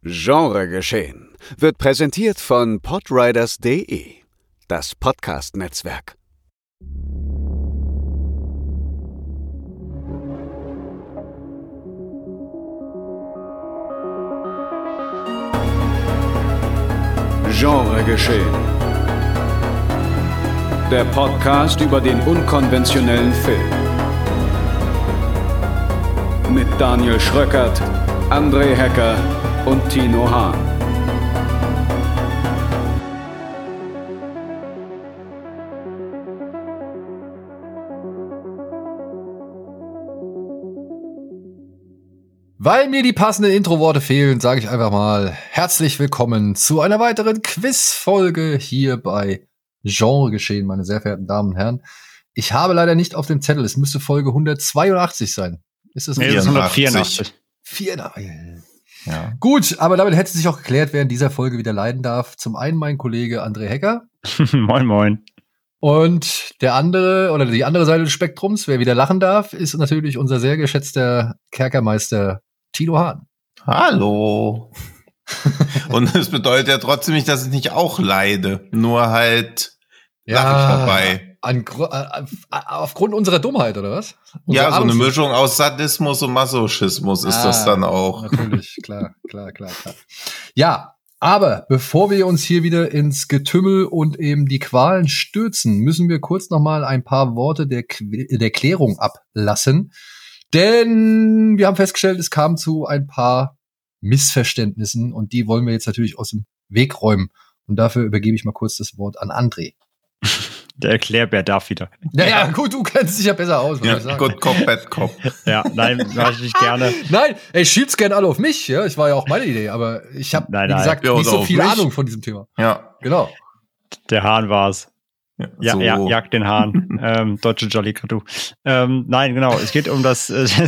Genregeschehen wird präsentiert von podriders.de, das Podcast-Netzwerk. Genregeschehen. Der Podcast über den unkonventionellen Film. Mit Daniel Schröckert, André Hecker und Tino Hahn. Weil mir die passenden Introworte fehlen, sage ich einfach mal herzlich willkommen zu einer weiteren Quizfolge hier bei Genregeschehen, meine sehr verehrten Damen und Herren. Ich habe leider nicht auf dem Zettel, es müsste Folge 182 sein. Ist das richtig? Nee, 184. 84. Ja. Gut, aber damit hätte sich auch geklärt, wer in dieser Folge wieder leiden darf. Zum einen mein Kollege André Hecker. Moin, moin. Und der andere, oder die andere Seite des Spektrums, wer wieder lachen darf, ist natürlich unser sehr geschätzter Kerkermeister Tino Hahn. Hallo. Und es bedeutet ja trotzdem nicht, dass ich nicht auch leide. Nur halt lache ich dabei. Aufgrund unserer Dummheit, oder was? Ja, so eine Mischung aus Sadismus und Masochismus ist das dann auch. Natürlich, klar. Ja, aber bevor wir uns hier wieder ins Getümmel und eben die Qualen stürzen, müssen wir kurz noch mal ein paar Worte der Klärung ablassen. Denn wir haben festgestellt, es kam zu ein paar Missverständnissen und die wollen wir jetzt natürlich aus dem Weg räumen. Und dafür übergebe ich mal kurz das Wort an André. Der Erklärbär darf wieder. Naja, gut, du kennst dich ja besser aus, würde ich sagen. Good Cop, Bad Cop. Ja, nein, mach ich nicht gerne. Nein, ey, schiebt's gerne alle auf mich, ja. Ich war ja auch meine Idee, aber ich habe, wie gesagt, nicht so viel Ahnung von diesem Thema. Ja. Genau. Der Hahn war's. Ja, jag den Hahn. Deutsche Jolly Crew. Nein, genau. Es geht um das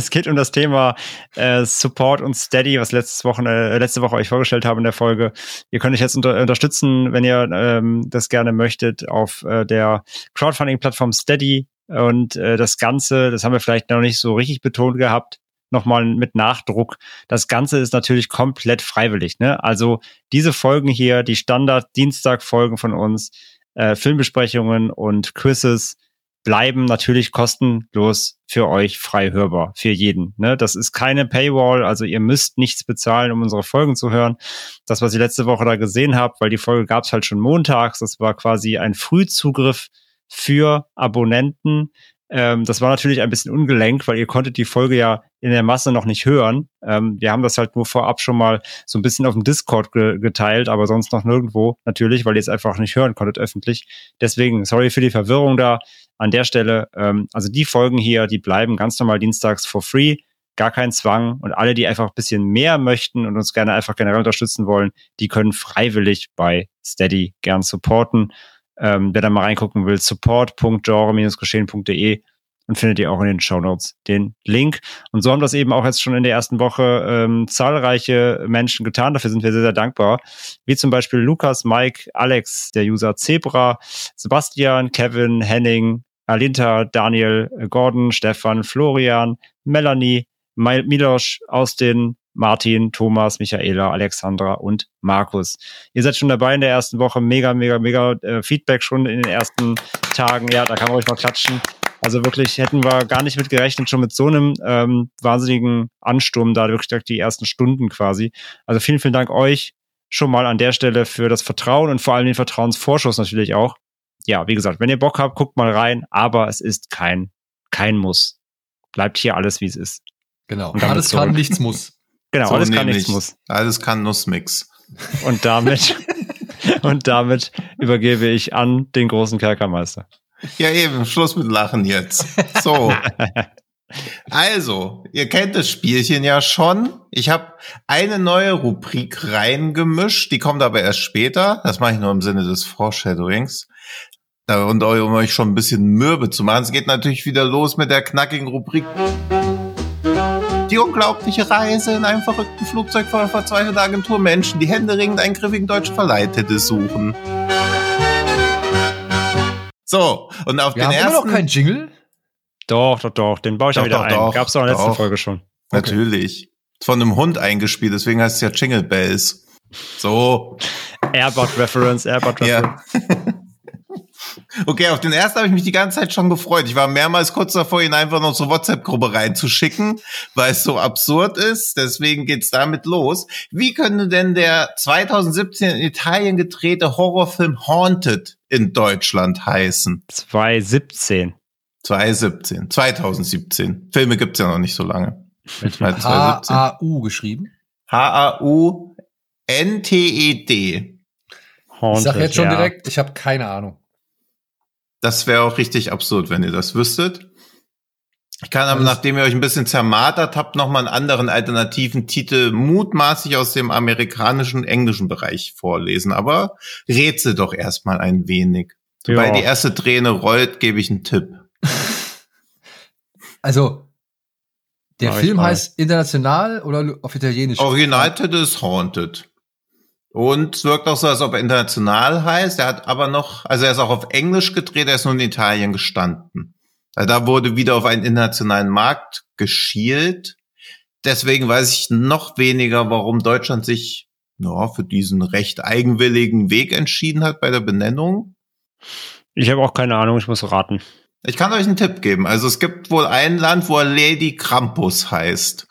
Thema Support und Steady, was letzte Woche euch vorgestellt habe in der Folge. Ihr könnt euch jetzt unterstützen, wenn ihr das gerne möchtet, auf der Crowdfunding-Plattform Steady. Und das Ganze, das haben wir vielleicht noch nicht so richtig betont gehabt, nochmal mit Nachdruck. Das Ganze ist natürlich komplett freiwillig, ne? Also diese Folgen hier, die Standard-Dienstag-Folgen von uns, Filmbesprechungen und Quizzes bleiben natürlich kostenlos für euch frei hörbar, für jeden. Ne? Das ist keine Paywall, also ihr müsst nichts bezahlen, um unsere Folgen zu hören. Das, was ihr letzte Woche da gesehen habt, weil die Folge gab es halt schon montags, das war quasi ein Frühzugriff für Abonnenten. Das war natürlich ein bisschen ungelenk, weil ihr konntet die Folge ja in der Masse noch nicht hören. Wir haben das halt nur vorab schon mal so ein bisschen auf dem Discord geteilt, aber sonst noch nirgendwo natürlich, weil ihr es einfach nicht hören konntet öffentlich. Deswegen, sorry für die Verwirrung da an der Stelle. Also die Folgen hier, die bleiben ganz normal dienstags for free, gar kein Zwang. Und alle, die einfach ein bisschen mehr möchten und uns gerne einfach generell unterstützen wollen, die können freiwillig bei Steady gern supporten. Wer da mal reingucken will, support.genre-geschehen.de und findet ihr auch in den Shownotes den Link. Und so haben das eben auch jetzt schon in der ersten Woche zahlreiche Menschen getan. Dafür sind wir sehr, sehr dankbar. Wie zum Beispiel Lukas, Mike, Alex, der User Zebra, Sebastian, Kevin, Henning, Alinta, Daniel, Gordon, Stefan, Florian, Melanie, Milosch, Austin, Martin, Thomas, Michaela, Alexandra und Markus. Ihr seid schon dabei in der ersten Woche. Mega Feedback schon in den ersten Tagen. Ja, da kann man euch mal klatschen. Also wirklich hätten wir gar nicht mit gerechnet, schon mit so einem wahnsinnigen Ansturm da wirklich direkt die ersten Stunden quasi. Also vielen Dank euch schon mal an der Stelle für das Vertrauen und vor allem den Vertrauensvorschuss natürlich auch. Ja, wie gesagt, wenn ihr Bock habt, guckt mal rein, aber es ist kein Muss. Bleibt hier alles, wie es ist. Genau. Alles kann, nichts muss. Genau, so alles kann, nichts muss. Alles kann, Nussmix. Und damit übergebe ich an den großen Kerkermeister. Ja eben, Schluss mit Lachen jetzt. So. Also, ihr kennt das Spielchen ja schon. Ich habe eine neue Rubrik reingemischt, die kommt aber erst später. Das mache ich nur im Sinne des Foreshadowings. Und um euch schon ein bisschen mürbe zu machen. Es geht natürlich wieder los mit der knackigen Rubrik. Die unglaubliche Reise in einem verrückten Flugzeug voller verzweifelter Agenturmenschen, die händeringend einen griffigen deutschen Verleihtitel suchen. So, und auf den ersten... Haben wir noch keinen Jingle? Doch, den baue ich ja wieder ein. Gab's doch in der letzten Folge schon. Natürlich. Von einem Hund eingespielt, deswegen heißt es ja Jingle Bells. So. Airbot-Reference. Ja. Okay, auf den ersten habe ich mich die ganze Zeit schon gefreut. Ich war mehrmals kurz davor, ihn einfach noch zur WhatsApp-Gruppe reinzuschicken, weil es so absurd ist. Deswegen geht's damit los. Wie könnte denn der 2017 in Italien gedrehte Horrorfilm Haunted in Deutschland heißen? 2017. 2017. Filme gibt's ja noch nicht so lange. H-A-U geschrieben? H-A-U-N-T-E-D. Ich sag jetzt schon direkt, ich habe keine Ahnung. Das wäre auch richtig absurd, wenn ihr das wüsstet. Ich kann aber, nachdem ihr euch ein bisschen zermartert habt, nochmal einen anderen alternativen Titel mutmaßlich aus dem amerikanischen, englischen Bereich vorlesen. Aber rätsel doch erstmal ein wenig. Sobald die erste Träne rollt, gebe ich einen Tipp. Also, der Film heißt international oder auf Italienisch? Originaltitel ist Haunted. Und es wirkt auch so, als ob er international heißt. Er hat aber noch, also er ist auch auf Englisch gedreht, er ist nur in Italien gestanden. Also da wurde wieder auf einen internationalen Markt geschielt. Deswegen weiß ich noch weniger, warum Deutschland sich für diesen recht eigenwilligen Weg entschieden hat bei der Benennung. Ich habe auch keine Ahnung, ich muss raten. Ich kann euch einen Tipp geben. Also es gibt wohl ein Land, wo er Lady Krampus heißt.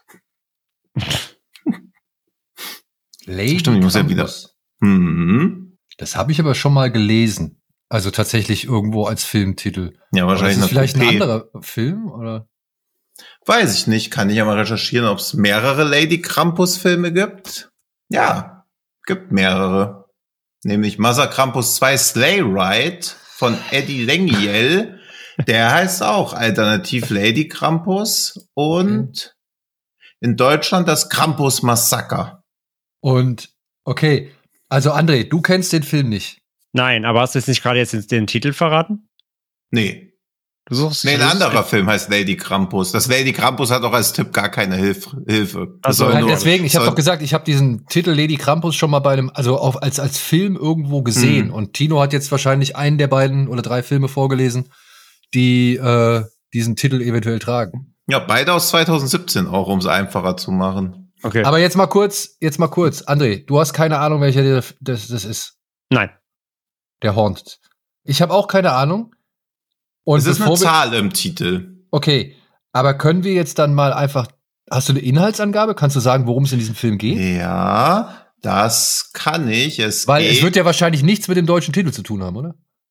Lady Stimmt, ich muss ja wieder. Das habe ich aber schon mal gelesen. Also tatsächlich irgendwo als Filmtitel. Ja, wahrscheinlich. Ist vielleicht ein anderer Film, oder? Weiß ich nicht. Kann ich ja mal recherchieren, ob es mehrere Lady Krampus-Filme gibt. Ja, gibt mehrere. Nämlich Mother Krampus 2 Sleigh Ride von Eddie Lengiel. Der heißt auch alternativ Lady Krampus. Und in Deutschland das Krampus-Massaker. Und, okay, also André, du kennst den Film nicht. Nein, aber hast du jetzt nicht gerade den Titel verraten? Nee. Ein anderer Film heißt Lady Krampus. Das Lady Krampus hat auch als Tipp gar keine Hilfe. Also deswegen, ich habe doch gesagt, ich habe diesen Titel Lady Krampus schon mal bei einem, also als Film irgendwo gesehen. Und Tino hat jetzt wahrscheinlich einen der beiden oder 3 Filme vorgelesen, die diesen Titel eventuell tragen. Ja, beide aus 2017 auch, um es einfacher zu machen. Okay. Aber jetzt mal kurz. André, du hast keine Ahnung, welcher das ist. Nein. Der Haunted. Ich habe auch keine Ahnung. Und es ist eine Zahl im Titel. Okay, aber können wir jetzt dann mal einfach, hast du eine Inhaltsangabe? Kannst du sagen, worum es in diesem Film geht? Ja, das kann ich. Es wird ja wahrscheinlich nichts mit dem deutschen Titel zu tun haben, oder?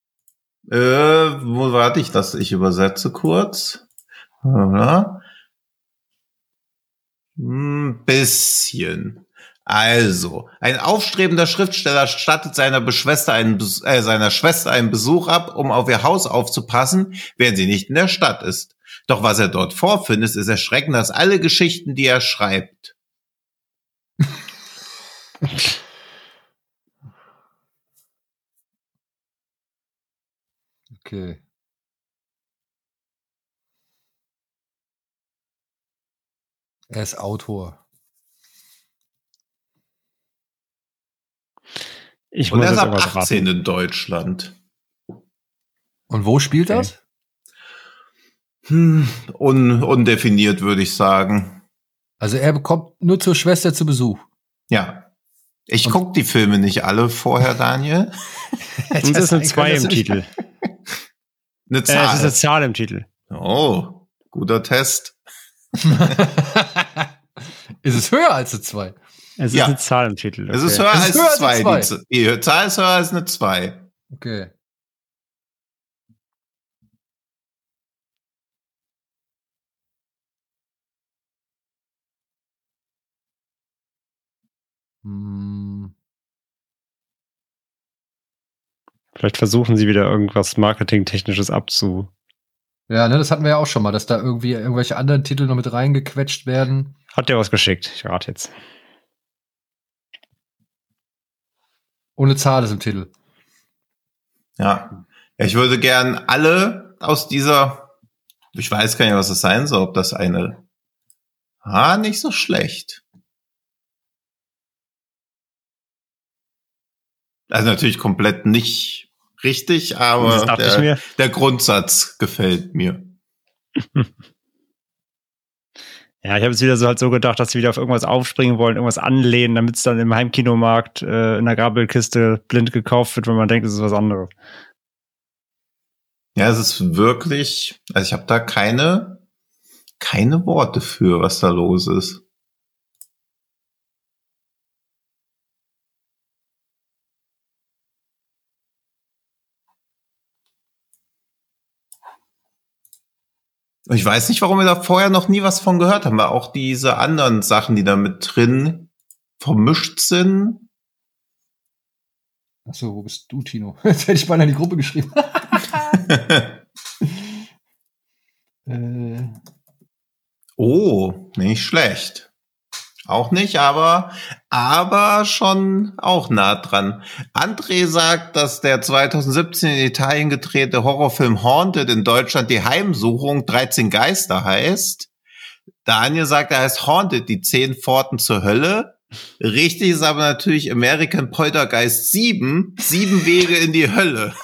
Wo warte ich das? Ich übersetze kurz. Ein bisschen. Also, ein aufstrebender Schriftsteller stattet seiner Schwester einen Besuch ab, um auf ihr Haus aufzupassen, während sie nicht in der Stadt ist. Doch was er dort vorfindet, ist erschreckender als alle Geschichten, die er schreibt. Okay. Er ist Autor. Und er ist ab 18 in Deutschland. Und wo spielt das? Undefiniert, würde ich sagen. Also er bekommt nur zur Schwester zu Besuch. Ja. Ich gucke die Filme nicht alle vorher, Daniel. Das ist eine 2 im Titel. Eine Zahl. Es ist eine Zahl im Titel. Oh, guter Test. Ist es höher als eine 2? Es ist eine Zahl im Titel. Okay. Es ist höher als 2. Die Zahl ist höher als eine 2. Okay. Vielleicht versuchen sie wieder irgendwas Marketingtechnisches abzu. Ja, ne, das hatten wir ja auch schon mal, dass da irgendwie irgendwelche anderen Titel noch mit reingequetscht werden. Hat der was geschickt? Ich rate jetzt. Ohne Zahl ist im Titel. Ja. Ich würde gern alle aus dieser, ich weiß gar nicht, was das sein soll, ob das eine, nicht so schlecht. Also natürlich komplett nicht richtig, aber der Grundsatz gefällt mir. Ja, ich habe es wieder so gedacht, dass sie wieder auf irgendwas aufspringen wollen, irgendwas anlehnen, damit es dann im Heimkinomarkt in der Grabelkiste blind gekauft wird, wenn man denkt, es ist was anderes. Ja, es ist wirklich, also ich habe da keine Worte für, was da los ist. Ich weiß nicht, warum wir da vorher noch nie was von gehört haben, weil auch diese anderen Sachen, die da mit drin vermischt sind. Achso, wo bist du, Tino? Jetzt hätte ich mal in die Gruppe geschrieben. Oh, nicht schlecht. Auch nicht, aber schon auch nah dran. André sagt, dass der 2017 in Italien gedrehte Horrorfilm Haunted in Deutschland die Heimsuchung 13 Geister heißt. Daniel sagt, er heißt Haunted, die 10 Pforten zur Hölle. Richtig ist aber natürlich American Poltergeist 7, 7 Wege in die Hölle.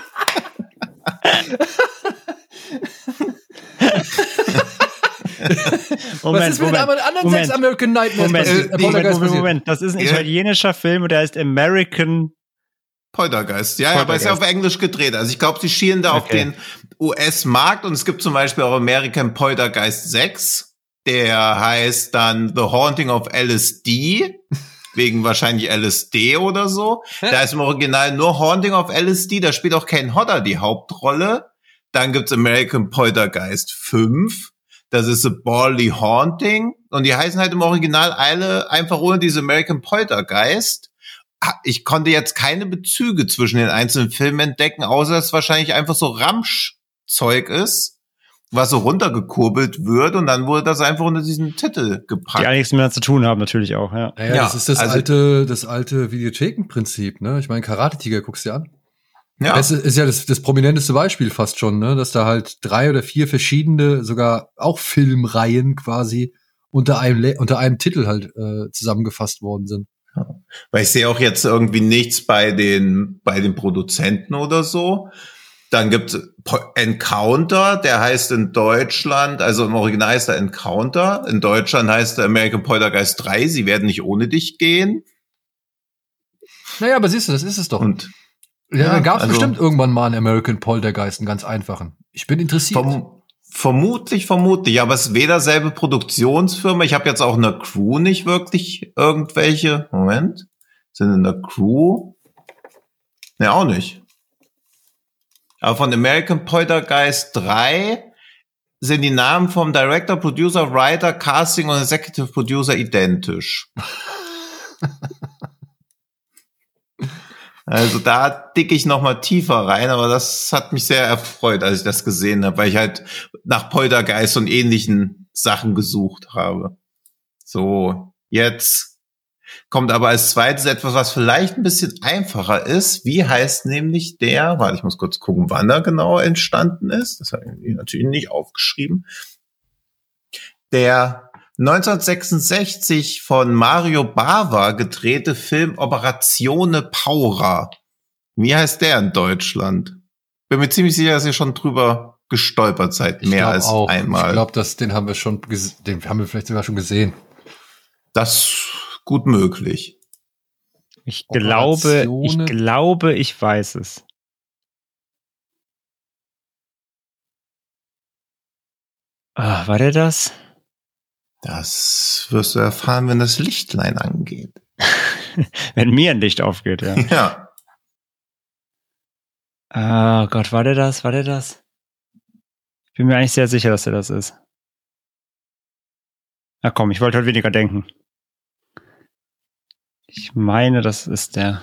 Was ist mit den anderen 6 American Nightmares? Moment. Das ist ein italienischer Film und der heißt American Poltergeist. Ja, aber ist ja auf Englisch gedreht. Also ich glaube, sie schielen da auf den US-Markt und es gibt zum Beispiel auch American Poltergeist 6. Der heißt dann The Haunting of LSD. Wegen wahrscheinlich LSD oder so. Da ist im Original nur Haunting of LSD. Da spielt auch Kane Hodder die Hauptrolle. Dann gibt's American Poltergeist 5. Das ist The Bally Haunting. Und die heißen halt im Original alle einfach ohne diese American Poltergeist. Ich konnte jetzt keine Bezüge zwischen den einzelnen Filmen entdecken, außer dass es wahrscheinlich einfach so Ramschzeug ist, was so runtergekurbelt wird. Und dann wurde das einfach unter diesen Titel gepackt. Die eigentlich miteinander zu tun haben, natürlich auch, ja. Ja, das ist das alte Videothekenprinzip, ne? Ich meine, Karate-Tiger, guckst du dir an. Ja. Das ist ja das prominenteste Beispiel fast schon, ne? Dass da halt 3 oder 4 verschiedene, sogar auch Filmreihen quasi unter einem Titel halt zusammengefasst worden sind. Ja. Weil ich sehe auch jetzt irgendwie nichts bei den Produzenten oder so. Dann gibt's Encounter, der heißt in Deutschland, also im Original heißt er Encounter, in Deutschland heißt er American Poltergeist 3, sie werden nicht ohne dich gehen. Naja, aber siehst du, das ist es doch. Und ja, da gab es bestimmt irgendwann mal einen American Poltergeist, einen ganz einfachen. Ich bin interessiert. Vermutlich, aber es ist weder selbe Produktionsfirma. Ich habe jetzt auch in der Crew nicht wirklich irgendwelche, sind in der Crew? Ne, auch nicht. Aber von American Poltergeist 3 sind die Namen vom Director, Producer, Writer, Casting und Executive Producer identisch. Also da dicke ich noch mal tiefer rein, aber das hat mich sehr erfreut, als ich das gesehen habe, weil ich halt nach Poltergeist und ähnlichen Sachen gesucht habe. So, jetzt kommt aber als zweites etwas, was vielleicht ein bisschen einfacher ist. Wie heißt nämlich ich muss kurz gucken, wann er genau entstanden ist. Das habe ich natürlich nicht aufgeschrieben. Der 1966 von Mario Bava gedrehte Film Operazione Paura. Wie heißt der in Deutschland? Bin mir ziemlich sicher, dass ihr schon drüber gestolpert seid, mehr als einmal. Ich glaube, den haben wir vielleicht sogar schon gesehen. Das ist gut möglich. Ich glaube, ich weiß es. War der das? Das wirst du erfahren, wenn das Lichtlein angeht. Wenn mir ein Licht aufgeht, ja. Ja. Oh Gott, war der das? Ich bin mir eigentlich sehr sicher, dass er das ist. Na komm, ich wollte heute weniger denken. Ich meine, das ist der.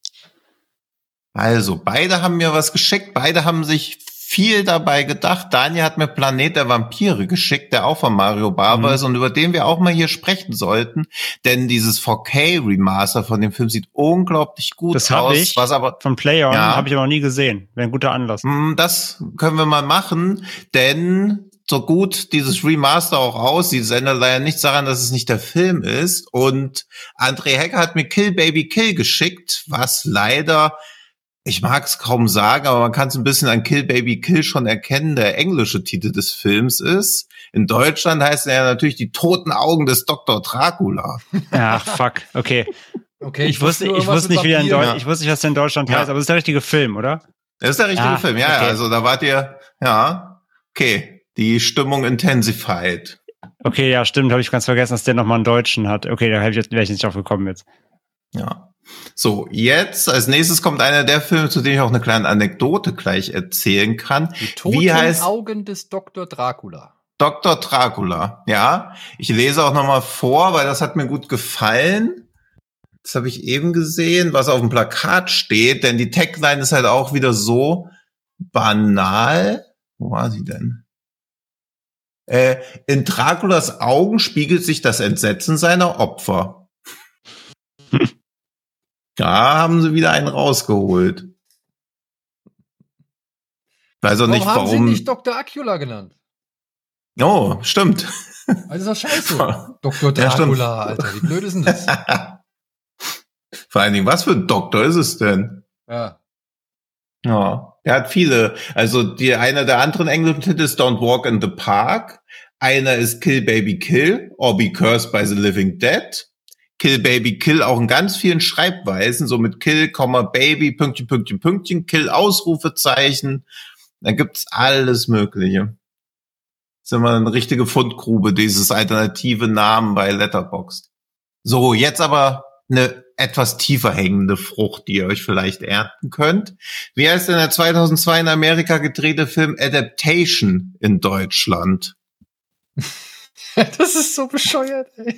Also, beide haben mir was geschickt, beide haben sich viel dabei gedacht. Daniel hat mir Planet der Vampire geschickt, der auch von Mario Bava ist und über den wir auch mal hier sprechen sollten, denn dieses 4K-Remaster von dem Film sieht unglaublich gut aus. Das habe ich von PlayOn, habe ich aber noch nie gesehen. Wäre ein guter Anlass. Das können wir mal machen, denn so gut dieses Remaster auch aussieht, ändert leider nichts daran, dass es nicht der Film ist. Und André Hecker hat mir Kill Baby Kill geschickt, was leider Ich mag es kaum sagen, aber man kann es ein bisschen an Kill Baby Kill schon erkennen. Der englische Titel des Films ist, in Deutschland heißt er ja natürlich Die toten Augen des Dr. Dracula. Ach, fuck, okay. Okay, Ich wusste nicht, was der in Deutschland heißt, aber es ist der richtige Film, oder? Das ist der richtige Film, ja, okay. Also da wart ihr, okay, die Stimmung intensified. Okay, ja, stimmt, habe ich ganz vergessen, dass der nochmal einen Deutschen hat. Okay, da wäre ich jetzt nicht drauf gekommen jetzt. Ja. So, jetzt als nächstes kommt einer der Filme, zu dem ich auch eine kleine Anekdote gleich erzählen kann. Die toten Augen des Dr. Dracula. Dr. Dracula, ja. Ich lese auch nochmal vor, weil das hat mir gut gefallen. Das habe ich eben gesehen, was auf dem Plakat steht, denn die Tagline ist halt auch wieder so banal. Wo war sie denn? In Draculas Augen spiegelt sich das Entsetzen seiner Opfer. Da haben sie wieder einen rausgeholt. Weiß auch nicht, warum. Haben sie nicht Dr. Acula genannt? Oh, stimmt. Also ist doch scheiße. Dr. Dracula, ja, Alter, wie blöd ist denn das? Vor allen Dingen, was für ein Doktor ist es denn? Ja. Ja, er hat viele. Also einer der anderen englischen Titel ist Don't Walk in the Park. Einer ist Kill Baby Kill or Be Cursed by the Living Dead. Kill Baby Kill auch in ganz vielen Schreibweisen, so mit Kill, Baby, Pünktchen, Pünktchen, Pünktchen, Kill, Ausrufezeichen. Da gibt's alles Mögliche. Das ist immer eine richtige Fundgrube, dieses alternative Namen bei Letterboxd. So, jetzt aber eine etwas tiefer hängende Frucht, die ihr euch vielleicht ernten könnt. Wie heißt denn der 2002 in Amerika gedrehte Film Adaptation in Deutschland? Das ist so bescheuert, ey.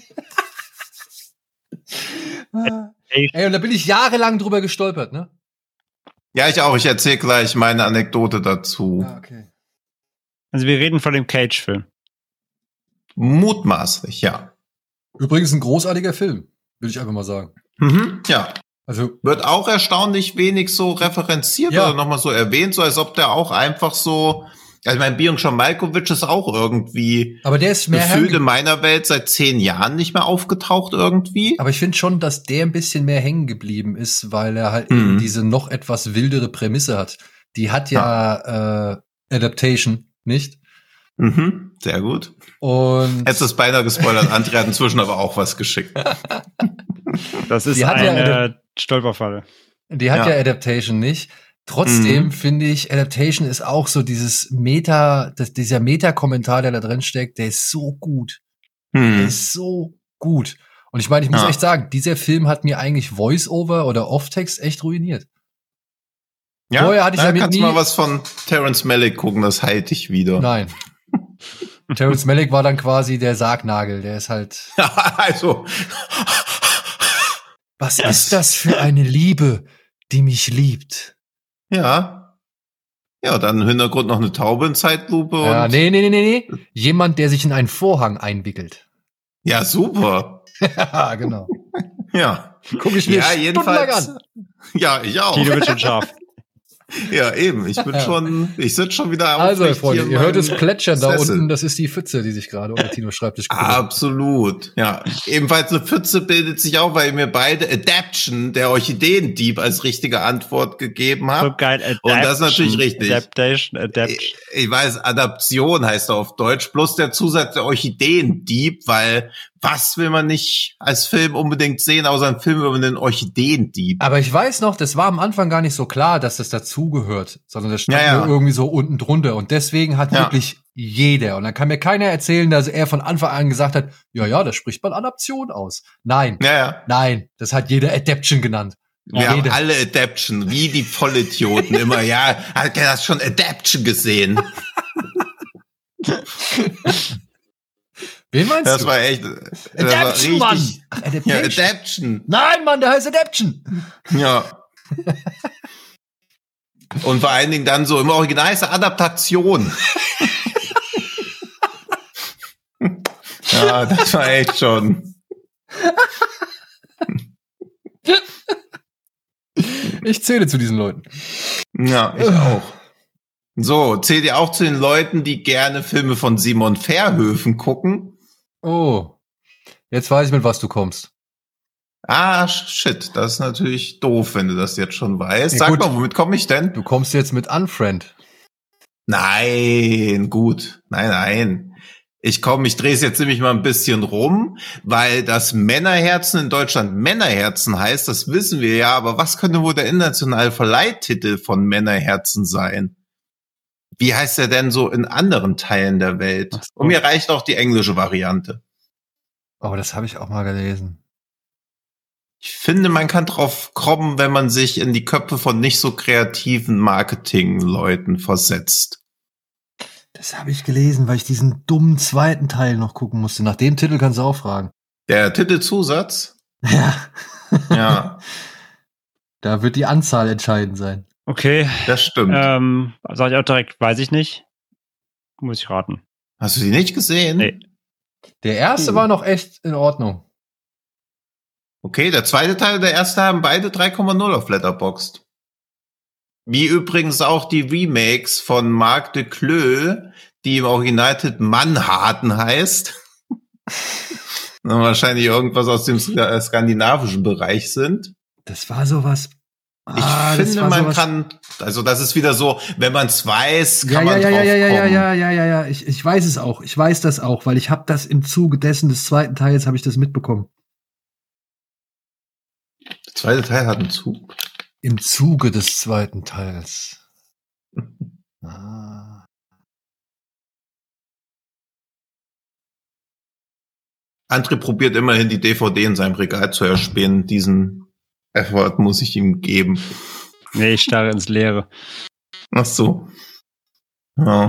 Ey, und da bin ich jahrelang drüber gestolpert, ne? Ja, ich auch. Ich erzähle gleich meine Anekdote dazu. Ah, okay. Also wir reden von dem Cage-Film. Mutmaßlich, ja. Übrigens ein großartiger Film, will ich einfach mal sagen. Ja. Also wird auch erstaunlich wenig so referenziert oder nochmal so erwähnt, so als ob der auch einfach so. Also mein Bion Malkovich ist auch irgendwie, aber der ist mehr gefühlt in meiner Welt seit 10 Jahren nicht mehr aufgetaucht irgendwie. Aber ich finde schon, dass der ein bisschen mehr hängen geblieben ist, weil er halt eben diese noch etwas wildere Prämisse hat. Die hat ja Adaptation, nicht? Sehr gut. Und hättest du es beinahe gespoilert, André hat inzwischen aber auch was geschickt. Das ist eine Stolperfalle. Die hat ja Adaptation nicht. Trotzdem finde ich, Adaptation ist auch so dieser Meta-Kommentar, der da drin steckt, der ist so gut. Der ist so gut. Und ich meine, ich muss echt sagen, dieser Film hat mir eigentlich Voice-Over oder Off-Text echt ruiniert. Ja, vorher hatte ich kannst du mal was von Terrence Malick gucken, das halte ich wieder. Nein. Terrence Malick war dann quasi der Sargnagel, der ist halt. Also. Was ist das für eine Liebe, die mich liebt? Ja. Ja, dann im Hintergrund noch eine Taube in Zeitlupe. Ja, nee. Jemand, der sich in einen Vorhang einwickelt. Ja, super. Ja, genau. Ja. Guck ich mir stundenlang an. Ja, ich auch. Die wird schon scharf. Ja, eben. Ich sitze schon wieder Also, Freunde, ihr hört es plätschern da unten. Das ist die Pfütze, die sich gerade unter Tinos Schreibtisch gebildet hat. Absolut. Ja. Ebenfalls eine Pfütze bildet sich auch, weil ihr mir beide Adaption, der Orchideendieb, als richtige Antwort gegeben habt. So geil. Adaption, und das ist natürlich richtig. Adaptation. Ich weiß, Adaption heißt er auf Deutsch, plus der Zusatz der Orchideendieb, weil was will man nicht als Film unbedingt sehen, außer einen Film über den Orchideendieb? Aber ich weiß noch, das war am Anfang gar nicht so klar, dass das dazugehört, sondern das stand nur irgendwie so unten drunter. Und deswegen hat wirklich jeder, und dann kann mir keiner erzählen, dass er von Anfang an gesagt hat, ja, das spricht man Adaption aus. Nein, nein, das hat jeder Adaption genannt. Wir haben alle Adaption, wie die Vollidioten immer. Ja, hat er das schon Adaption gesehen? Wen meinst du? Das war echt. Adaption, Mann! Adaptation. Ja, Adaption. Nein, Mann, der heißt Adaption. Ja. Und vor allen Dingen dann so im Original heißt er Adaptation. Ja, das war echt schon. Ich zähle zu diesen Leuten. Ja, ich auch. So, zählt ihr auch zu den Leuten, die gerne Filme von Simon Verhoeven gucken? Oh, jetzt weiß ich, mit was du kommst. Ah, shit, das ist natürlich doof, wenn du das jetzt schon weißt. Ja, Sag gut. mal, womit komme ich denn? Du kommst jetzt mit Unfriend. Nein, gut. Nein. Ich drehe es jetzt nämlich mal ein bisschen rum, weil das Männerherzen in Deutschland Männerherzen heißt, das wissen wir ja, aber was könnte wohl der internationale Verleihtitel von Männerherzen sein? Wie heißt er denn so in anderen Teilen der Welt? Und mir reicht auch die englische Variante. Oh, das habe ich auch mal gelesen. Ich finde, man kann drauf kommen, wenn man sich in die Köpfe von nicht so kreativen Marketingleuten versetzt. Das habe ich gelesen, weil ich diesen dummen zweiten Teil noch gucken musste. Nach dem Titel kannst du auch fragen. Der Titelzusatz? Ja. Ja. Da wird die Anzahl entscheidend sein. Okay. Das stimmt. Sag ich auch direkt, weiß ich nicht. Muss ich raten. Hast du die nicht gesehen? Nee. Der erste war noch echt in Ordnung. Okay, der zweite Teil und der erste haben beide 3,0 auf Letterboxd. Wie übrigens auch die Remakes von Marc de Cleux, die im Originaltitel Mannharten heißt. Und wahrscheinlich irgendwas aus dem skandinavischen Bereich sind. Das war sowas. Ich finde, man kann, also das ist wieder so, wenn man es weiß, kann man drauf kommen. Ja. Ich weiß es auch. Ich weiß das auch, weil ich habe das im Zuge dessen des zweiten Teils habe ich das mitbekommen. Der zweite Teil hat einen Zug. Im Zuge des zweiten Teils. André probiert immerhin die DVD in seinem Regal zu erspähen. Diesen Effort muss ich ihm geben. Nee, ich starre ins Leere. Ach so. Ja.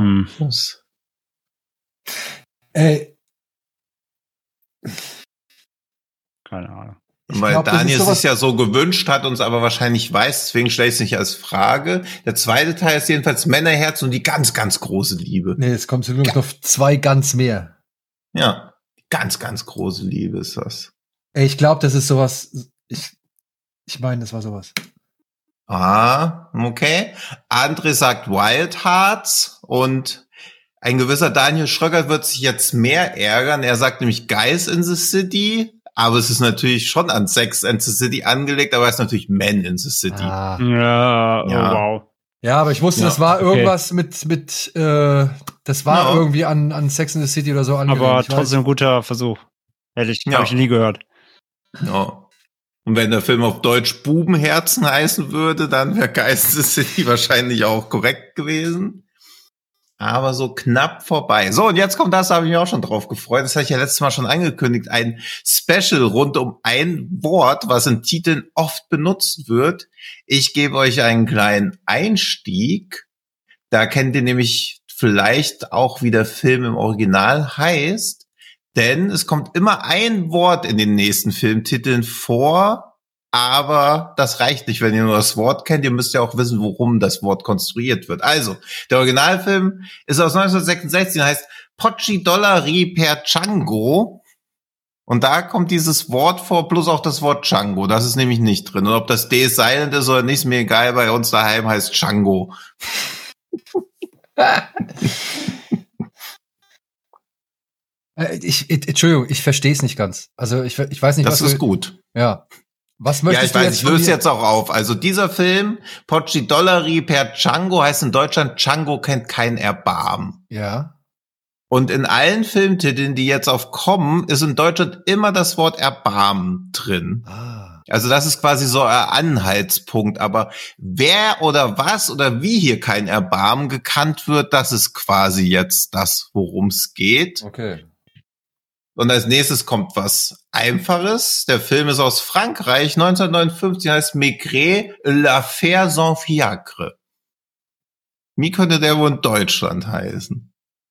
Keine Ahnung. Weil Daniel es ja so gewünscht hat, uns aber wahrscheinlich weiß, deswegen stelle ich es nicht als Frage. Der zweite Teil ist jedenfalls Männerherz und die ganz, ganz große Liebe. Nee, jetzt kommt nur noch 2 ganz mehr. Ja, ganz, ganz große Liebe ist das. Ich glaube, das ist sowas. Ich meine, das war sowas. Ah, okay. André sagt Wild Hearts und ein gewisser Daniel Schröckert wird sich jetzt mehr ärgern. Er sagt nämlich Guys in the City. Aber es ist natürlich schon an Sex and the City angelegt, aber es ist natürlich Men in the City. Ah. Ja, oh, wow. Ja, aber ich wusste, das war irgendwas mit das war irgendwie an Sex and the City oder so angelegt. Aber trotzdem ein guter Versuch. Habe ich nie gehört. Ja. Und wenn der Film auf Deutsch Bubenherzen heißen würde, dann wäre Guys in the City wahrscheinlich auch korrekt gewesen. Aber so knapp vorbei. So, und jetzt kommt das, da habe ich mich auch schon drauf gefreut. Das hatte ich ja letztes Mal schon angekündigt. Ein Special rund um ein Wort, was in Titeln oft benutzt wird. Ich gebe euch einen kleinen Einstieg. Da kennt ihr nämlich vielleicht auch, wie der Film im Original heißt. Denn es kommt immer ein Wort in den nächsten Filmtiteln vor. Aber das reicht nicht, wenn ihr nur das Wort kennt. Ihr müsst ja auch wissen, worum das Wort konstruiert wird. Also, der Originalfilm ist aus 1966, heißt Pochi Dollari per Django. Und da kommt dieses Wort vor, plus auch das Wort Django. Das ist nämlich nicht drin. Und ob das D silent ist oder nicht, ist mir egal. Bei uns daheim heißt Django. Entschuldigung, ich verstehe es nicht ganz. Also ich weiß nicht, das ist gut. Ja. Was möchtest du jetzt? Ich löse jetzt auch auf. Also dieser Film, Pochi Dollari per Django, heißt in Deutschland, Django kennt kein Erbarmen. Ja. Und in allen Filmtiteln, die jetzt kommen, ist in Deutschland immer das Wort Erbarmen drin. Ah. Also das ist quasi so ein Anhaltspunkt. Aber wer oder was oder wie hier kein Erbarmen gekannt wird, das ist quasi jetzt das, worum es geht. Okay. Und als nächstes kommt was Einfaches. Der Film ist aus Frankreich, 1959, heißt Maigret, L'Affaire sans Fiacre. Wie könnte der wohl in Deutschland heißen?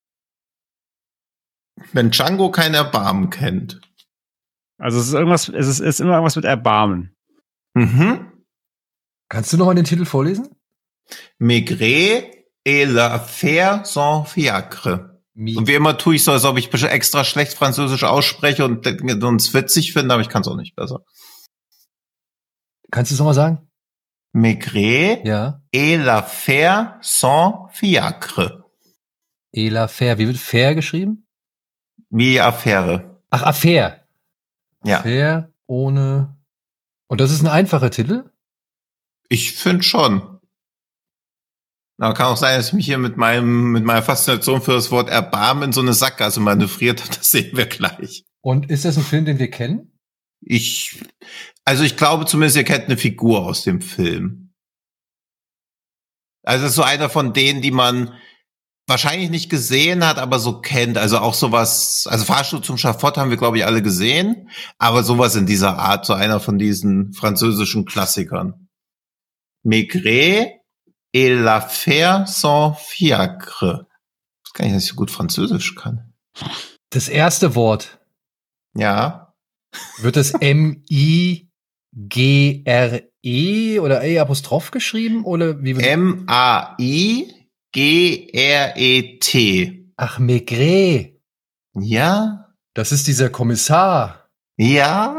Wenn Django kein Erbarmen kennt. Also es ist immer irgendwas mit Erbarmen. Mhm. Kannst du noch mal den Titel vorlesen? Maigret et L'Affaire sans Fiacre. Und wie immer tue ich so, als ob ich extra schlecht Französisch ausspreche und uns witzig finde, aber ich kann es auch nicht besser. Kannst du es nochmal sagen? Maigret et l'affaire sans Fiacre. Et l'affaire. Wie wird fair geschrieben? Wie Affäre. Ach, Affaire. Ja. Affaire ohne Und das ist ein einfacher Titel? Ich finde schon. Aber kann auch sein, dass ich mich hier mit meiner Faszination für das Wort Erbarmen in so eine Sackgasse manövriert habe. Das sehen wir gleich. Und ist das ein Film, den wir kennen? Ich glaube zumindest, ihr kennt eine Figur aus dem Film. Also das ist so einer von denen, die man wahrscheinlich nicht gesehen hat, aber so kennt. Also auch sowas, also Fahrstuhl zum Schafott haben wir, glaube ich, alle gesehen. Aber sowas in dieser Art, so einer von diesen französischen Klassikern. Maigret et l'affaire sans fiacre. Das kann ich nicht so gut Französisch kann. Das erste Wort. Ja. Wird es M-I-G-R-E oder E-Apostroph geschrieben? Oder wie wird M-A-I-G-R-E-T. Ach, Maigret. Ja. Das ist dieser Kommissar. Ja.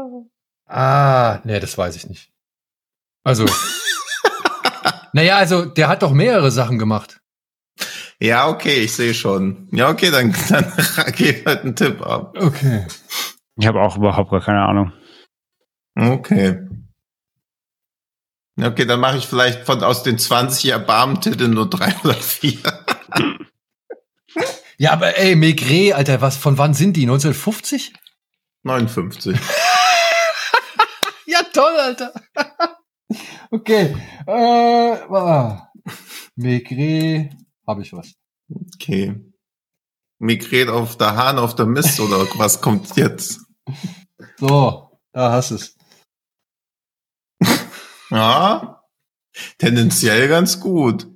Nee, das weiß ich nicht. Also. Naja, also, der hat doch mehrere Sachen gemacht. Ja, okay, ich sehe schon. Ja, okay, dann geht halt ein Tipp ab. Okay. Ich habe auch überhaupt gar keine Ahnung. Okay. Okay, dann mache ich vielleicht aus den 20 Erbarmen-Titeln nur 3 oder 4. Ja, aber ey, Maigret, Alter, von wann sind die? 1950? 59. Ja, toll, Alter. Okay. Maigret, habe ich was. Okay. Maigret auf der Hahn, auf der Mist oder was kommt jetzt? So, da hast es. Ja, tendenziell ganz gut.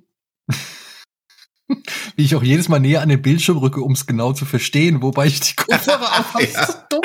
Wie ich auch jedes Mal näher an den Bildschirm rücke, um es genau zu verstehen, wobei ich die Kopfhörer aufhabe. Ja. Das ist so dumm.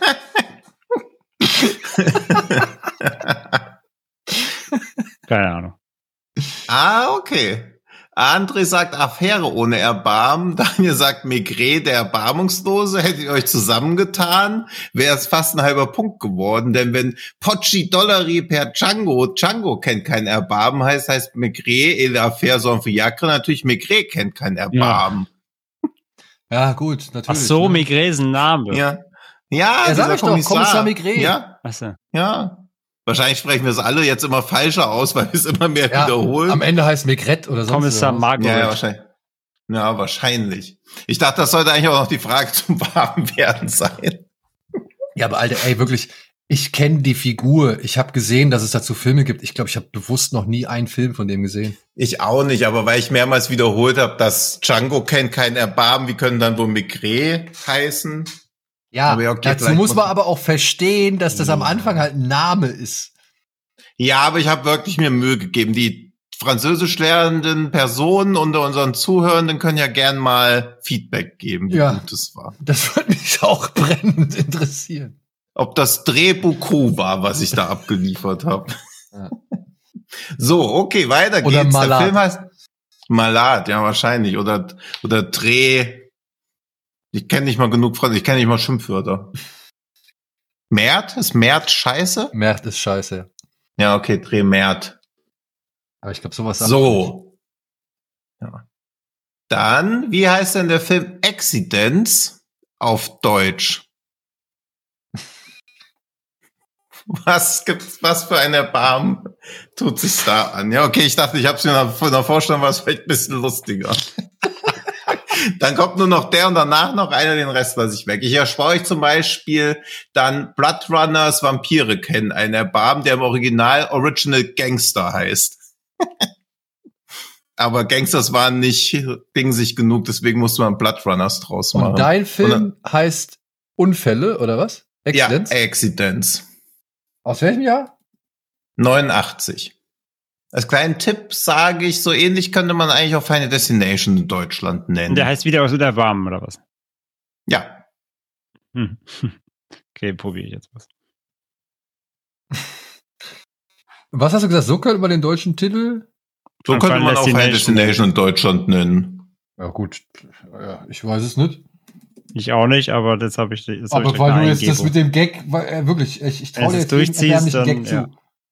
Keine Ahnung. Okay. André sagt Affäre ohne Erbarmen. Daniel sagt Maigret, der Erbarmungslose. Hättet ihr euch zusammengetan, wäre es fast ein halber Punkt geworden. Denn wenn Pocci Dollari per Django kennt kein Erbarmen, heißt Maigret, et l'affaire sans fiacre, natürlich Maigret kennt kein Erbarmen. Ja, gut, natürlich. Ach so, Maigret ist ein Name. Ja. Ja, Er sagt doch, Kommissar Maigret. Ja. Ach so. Ja. Wahrscheinlich sprechen wir es alle jetzt immer falscher aus, weil wir es immer mehr wiederholen. Am Ende heißt Maigret oder sonst Kommissar Margaret. Ja, wahrscheinlich. Ja, wahrscheinlich. Ich dachte, das sollte eigentlich auch noch die Frage zum Warmwerden sein. Ja, aber Alter, ey, wirklich, ich kenne die Figur. Ich habe gesehen, dass es dazu Filme gibt. Ich glaube, ich habe bewusst noch nie einen Film von dem gesehen. Ich auch nicht, aber weil ich mehrmals wiederholt habe, dass Django kennt kein Erbarmen, wie können dann wohl Maigret heißen? Ja, aber okay, dazu muss man aber auch verstehen, dass das am Anfang halt ein Name ist. Ja, aber ich habe wirklich mir Mühe gegeben. Die Französisch lernenden Personen unter unseren Zuhörenden können ja gern mal Feedback geben, wie gut es war. Das würde mich auch brennend interessieren. Ob das Drehbuch war, was ich da abgeliefert habe. Ja. So, okay, weiter geht's. Oder Malat. Der Film heißt Malat, ja wahrscheinlich. Oder Dreh. Ich kenne nicht mal genug Französisch, ich kenne nicht mal Schimpfwörter. Mert? Ist Mert scheiße? Mert ist scheiße. Ja, okay, Dreh Mert. Aber ich glaube, sowas. So. Ja. Dann, wie heißt denn der Film Accidents auf Deutsch? Was für ein Erbarmen tut sich da an? Ja, okay, ich dachte, ich habe es mir von der Vorstellung, war es vielleicht ein bisschen lustiger. Dann kommt nur noch der und danach noch einer, den Rest lasse ich weg. Ich erspare euch zum Beispiel dann Blood Runners Vampire kennen, ein Erbarmen, der im Original Original Gangster heißt. Aber Gangsters waren nicht dingsig genug, deswegen musste man Blood Runners draus machen. Und dein Film heißt Unfälle, oder was? Accidents? Ja, Accidents. Aus welchem Jahr? 89. Als kleinen Tipp sage ich, so ähnlich könnte man eigentlich auch Final Destination in Deutschland nennen. Der heißt wieder aus der Warmen, oder was? Ja. Okay, probiere ich jetzt was. Was hast du gesagt? So könnte man den deutschen Titel? So könnte man auch Final Destination in Deutschland nennen. Ja gut, ja, ich weiß es nicht. Ich auch nicht, aber das habe ich. Aber weil du jetzt das mit dem Gag, wirklich, ich traue dir jetzt durchziehst, einen Gag ja. zu.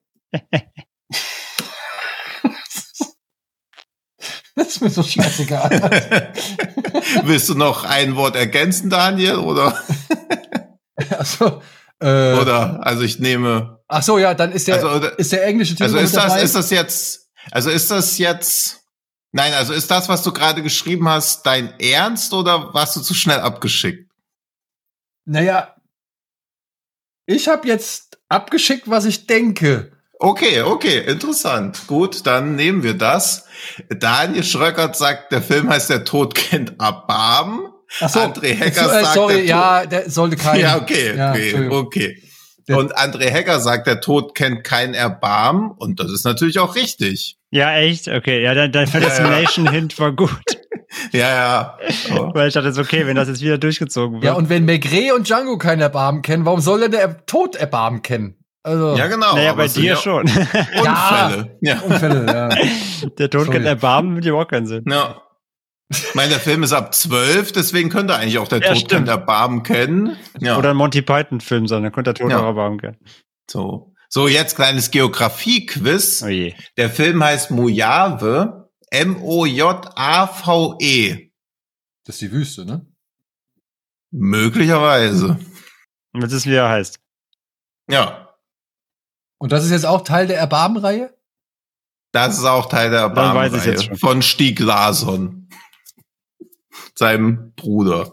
Das ist mir so scheißegal. Willst du noch ein Wort ergänzen, Daniel, oder? Also, Oder, also ich nehme. Ach so, ja, dann ist der englische Titel. Also ist das jetzt, nein, also ist das, was du gerade geschrieben hast, dein Ernst oder warst du zu schnell abgeschickt? Naja, ich habe jetzt abgeschickt, was ich denke. Okay, interessant. Gut, dann nehmen wir das. Daniel Schröckert sagt, der Film heißt Der Tod kennt Erbarmen. Ach so, André Hecker sagt, sorry, der sollte kein. Ja, okay. Und André Hecker sagt, der Tod kennt kein Erbarmen. Und das ist natürlich auch richtig. Ja, echt? Okay, ja, dein Predestination-Hint war gut. Ja. Oh. Weil ich dachte, ist okay, wenn das jetzt wieder durchgezogen wird. Ja, und wenn Maigret und Django kein Erbarmen kennen, warum soll denn der Tod Erbarmen kennen? Also, ja, genau. Naja, bei dir schon. Unfälle. Ja. Unfälle, ja. Der Tod kennt Erbarmen, mit dem auch keinen Sinn. Ja. Ich meine, der Film ist ab 12, deswegen könnte eigentlich auch der Tod kennt Erbarmen kennen. Ja. Oder ein Monty Python-Film sein, dann könnte der Tod auch Erbarmen kennen. So, jetzt kleines Geografie-Quiz. Oh je. Der Film heißt Mojave, Mojave. Das ist die Wüste, ne? Möglicherweise. Und jetzt ist, wie er heißt. Ja. Und das ist jetzt auch Teil der Erbarmen-Reihe? Das ist auch Teil der Erbarmen-Reihe von Stieg Larsson, seinem Bruder.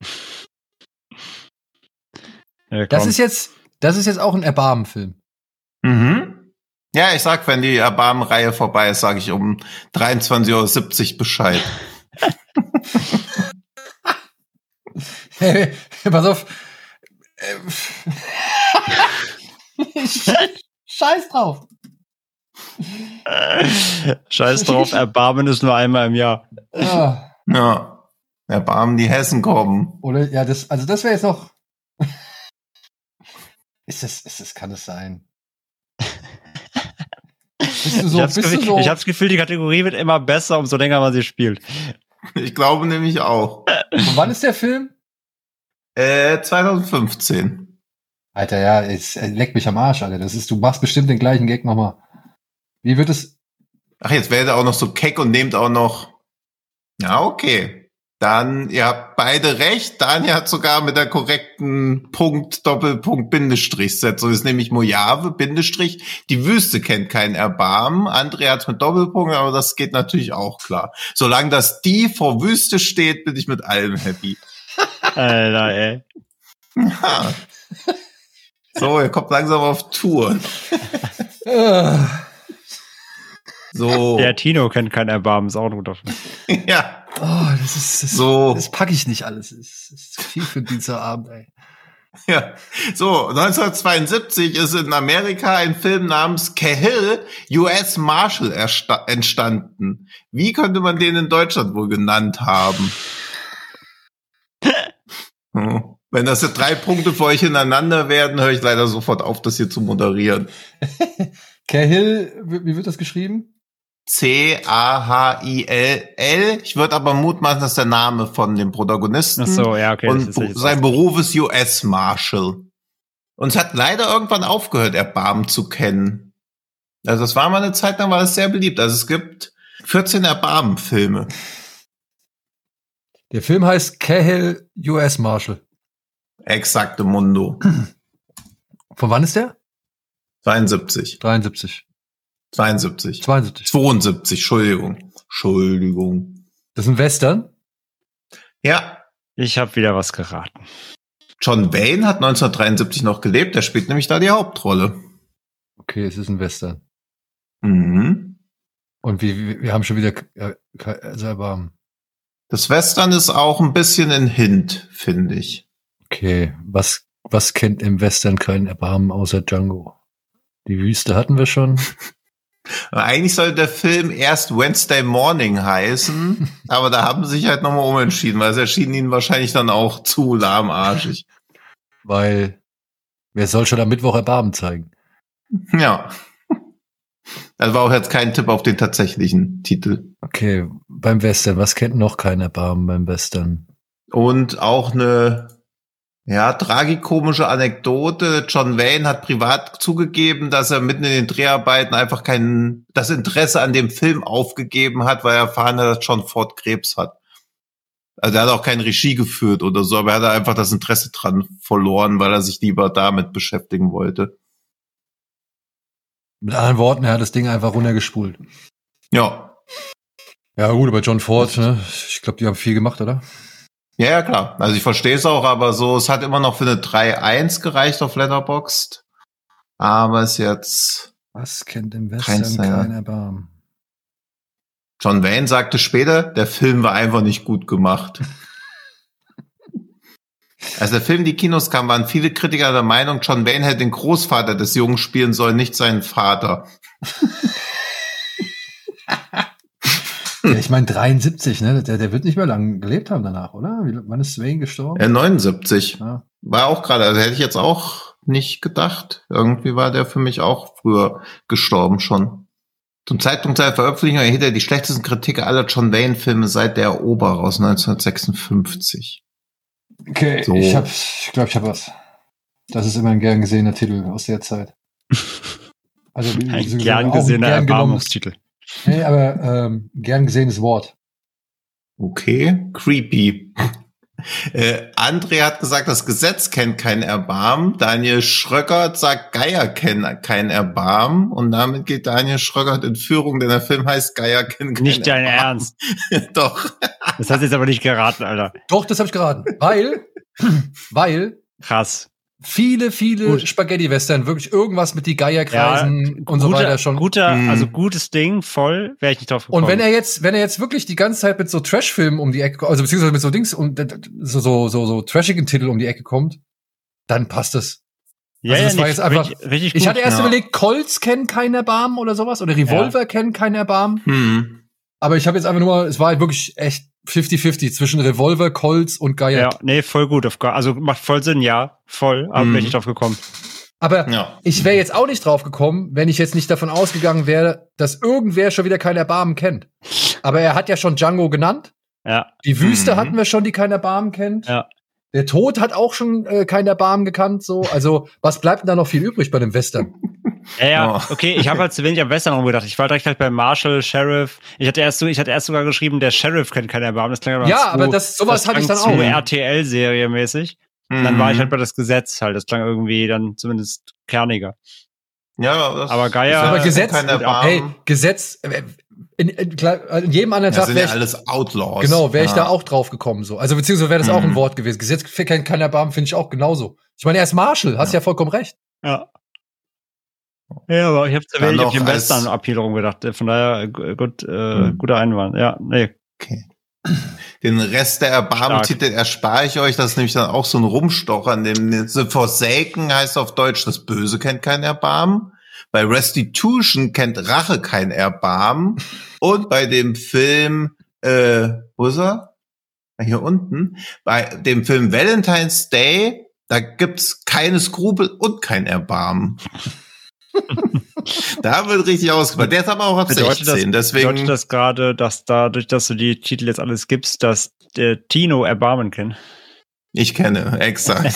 Ja, das ist jetzt auch ein Erbarmen-Film. Mhm. Ja, ich sag, wenn die Erbarmen-Reihe vorbei ist, sage ich um 23:70 Uhr Bescheid. Hey, pass auf. Scheiß drauf. Scheiß drauf, Erbarmen ist nur einmal im Jahr. Ja. Erbarmen, die Hessen kommen. Oder, ja, das wäre jetzt noch. Kann es sein? Ich habe das Gefühl, die Kategorie wird immer besser, umso länger man sie spielt. Ich glaube nämlich auch. Und wann ist der Film? 2015. Alter, ja, leck mich am Arsch, Alter. Du machst bestimmt den gleichen Gag nochmal. Wie wird es? Ach, jetzt werdet ihr auch noch so keck und nehmt auch noch. Ja, okay. Dann, ihr habt beide recht. Daniel hat sogar mit der korrekten Punkt, Doppelpunkt, Bindestrich-Setzung. Das ist nämlich Mojave, Bindestrich. Die Wüste kennt kein Erbarmen. André hat's mit Doppelpunkt, aber das geht natürlich auch klar. Solange das die vor Wüste steht, bin ich mit allem happy. Alter, ey. Ja. So, ihr kommt langsam auf Touren. So. Der Tino kennt kein Erbarmen, ist auch ein guter Film. Ja. Oh, das packe ich nicht alles. Das ist zu viel für Dienstagabend, ey. Ja. So, 1972 ist in Amerika ein Film namens Cahill, US Marshal entstanden. Wie könnte man den in Deutschland wohl genannt haben? Wenn das jetzt 3 Punkte für euch hintereinander werden, höre ich leider sofort auf, das hier zu moderieren. Cahill, wie wird das geschrieben? Cahill. Ich würde aber mutmaßen, das ist der Name von dem Protagonisten. Ach so, ja, okay. Und sein Beruf ist US Marshal. Und es hat leider irgendwann aufgehört, Erbarmen zu kennen. Also das war mal eine Zeit lang, war das sehr beliebt. Also es gibt 14 Erbarmen-Filme. Der Film heißt Cahill, US Marshal. Exakte Mundo. Von wann ist der? 72. 73. 72. 72. Entschuldigung. Das ist ein Western? Ja. Ich habe wieder was geraten. John Wayne hat 1973 noch gelebt. Der spielt nämlich da die Hauptrolle. Okay, es ist ein Western. Mhm. Und wir haben schon wieder Erbarmen. Das Western ist auch ein bisschen ein Hint, finde ich. Okay, was kennt im Western kein Erbarmen außer Django? Die Wüste hatten wir schon. Eigentlich sollte der Film erst Wednesday Morning heißen, aber da haben sie sich halt nochmal umentschieden, weil es erschien ihnen wahrscheinlich dann auch zu lahmarschig. Weil, wer soll schon am Mittwoch Erbarmen zeigen? Ja. Das war auch jetzt kein Tipp auf den tatsächlichen Titel. Okay, beim Western, was kennt noch kein Erbarmen beim Western? Und auch eine, tragikomische Anekdote. John Wayne hat privat zugegeben, dass er mitten in den Dreharbeiten einfach das Interesse an dem Film aufgegeben hat, weil er erfahren hat, dass John Ford Krebs hat. Also er hat auch keine Regie geführt oder so, aber er hat einfach das Interesse dran verloren, weil er sich lieber damit beschäftigen wollte. Mit anderen Worten, er hat das Ding einfach runtergespult. Ja. Ja gut, aber John Ford, ne? Ich glaube, die haben viel gemacht, oder? Ja, klar. Also ich verstehe es auch, aber so, es hat immer noch für eine 3.1 gereicht auf Letterboxd. Aber es jetzt... Was kennt im Western kein Erbarmen? John Wayne sagte später, der Film war einfach nicht gut gemacht. Als der Film in die Kinos kam, waren viele Kritiker der Meinung, John Wayne hätte den Großvater des Jungen spielen sollen, nicht seinen Vater. Ja, ich meine 73, ne? Der wird nicht mehr lange gelebt haben danach, oder? Wann ist Wayne gestorben? 79. Ja. War auch gerade, also hätte ich jetzt auch nicht gedacht. Irgendwie war der für mich auch früher gestorben schon. Zum Zeitpunkt seiner Veröffentlichung erhielt er die schlechtesten Kritiken aller John Wayne-Filme seit Der Eroberer aus 1956. Okay, so. ich glaube, ich habe was. Das ist immer ein gern gesehener Titel aus der Zeit. Also ein gern gesehener Erbarmungstitel. Nee, aber gern gesehenes Wort. Okay, creepy. André hat gesagt, das Gesetz kennt kein Erbarmen. Daniel Schröckert sagt, Geier kennen kein Erbarmen. Und damit geht Daniel Schröckert in Führung, denn der Film heißt Geier kennen kein Nicht dein Erbarmen. Ernst. Doch. Das hast du jetzt aber nicht geraten, Alter. Doch, das habe ich geraten. Weil krass. Viele Spaghetti-Western, wirklich irgendwas mit die Geierkreisen und so weiter schon. Also gutes Ding, voll, wäre ich nicht drauf gekommen. Und wenn er jetzt wirklich die ganze Zeit mit so Trash-Filmen um die Ecke kommt, also beziehungsweise mit so Dings und so trashigen Titel um die Ecke kommt, dann passt es. Ja, also das war jetzt einfach, richtig gut. Ich hatte erst überlegt, Colts kennen keinen Erbarmen oder sowas, oder Revolver kennen keinen Erbarmen. Aber ich habe jetzt einfach nur, es war halt wirklich echt 50-50 zwischen Revolver, Colts und Geier. Ja, nee, voll gut. Also macht voll Sinn, ja, voll. Aber bin ich nicht drauf gekommen. Aber ich wäre jetzt auch nicht drauf gekommen, wenn ich jetzt nicht davon ausgegangen wäre, dass irgendwer schon wieder kein Erbarmen kennt. Aber er hat ja schon Django genannt. Ja. Die Wüste hatten wir schon, die kein Erbarmen kennt. Ja. Der Tod hat auch schon kein Erbarmen gekannt. So, also was bleibt denn da noch viel übrig bei dem Western? Ja, okay, ich habe halt zu wenig am Western rumgedacht. Ich war direkt halt bei Marshall, Sheriff. Ich hatte erst sogar geschrieben, der Sheriff kennt kein Erbarmen. Das klang aber ja, aber sowas hatte ich dann auch. RTL-Serie mäßig. Dann war ich halt bei das Gesetz halt. Das klang irgendwie dann zumindest kerniger. Ja, aber Geier. Aber Gesetz, Gesetz, in jedem anderen Tag wäre ja alles Outlaws. Genau, wäre ich da auch drauf gekommen so. Also beziehungsweise wäre das auch ein Wort gewesen. Gesetz kennt kein Erbarmen, finde ich auch genauso. Ich meine, er ist Marshall, hast ja vollkommen recht. Ja. Ja, aber ich habe zu wenig auf den Western-Appeal rumgedacht. Von daher, guter Einwand. Ja, nee. Okay. Den Rest der Erbarmen-Titel erspare ich euch. Das ist nämlich dann auch so ein Rumstocher. The Forsaken heißt auf Deutsch, das Böse kennt kein Erbarmen. Bei Restitution kennt Rache kein Erbarmen. Und bei dem Film, wo ist er? Hier unten. Bei dem Film Valentine's Day, da gibt's keine Skrupel und kein Erbarmen. Da wird richtig ausgemacht. Der ist aber auch ab 16. Deswegen bedeutet das gerade, dass dadurch, dass du die Titel jetzt alles gibst, dass der Tino Erbarmen kennt? Ich kenne, exakt.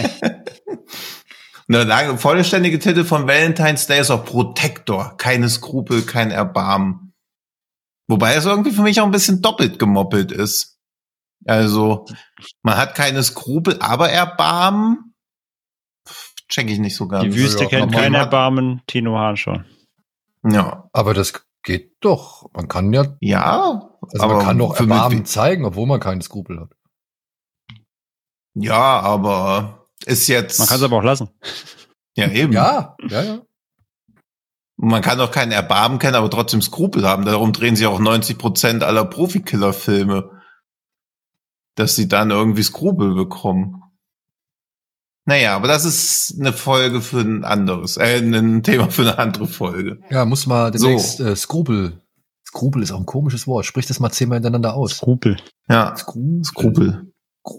Der vollständige Titel von Valentine's Day ist auch Protector. Keine Skrupel, kein Erbarmen. Wobei es irgendwie für mich auch ein bisschen doppelt gemoppelt ist. Also, man hat keine Skrupel, aber Erbarmen. Check ich nicht so ganz. Die Wüste kennt kein Erbarmen, Tino Hahn schon. Ja. Aber das geht doch. Man kann ja. Ja. Also man kann doch Erbarmen zeigen, obwohl man keine Skrupel hat. Ja, aber ist jetzt. Man kann es aber auch lassen. Ja, eben. Ja. Man kann doch keinen Erbarmen kennen, aber trotzdem Skrupel haben. Darum drehen sich auch 90% aller Profikiller-Filme. Dass sie dann irgendwie Skrupel bekommen. Naja, aber das ist eine Folge für ein anderes, ein Thema für eine andere Folge. Ja, muss mal demnächst Skrupel. Skrupel ist auch ein komisches Wort. Sprich das mal 10-mal hintereinander aus. Skrupel. Ja, Skrupel.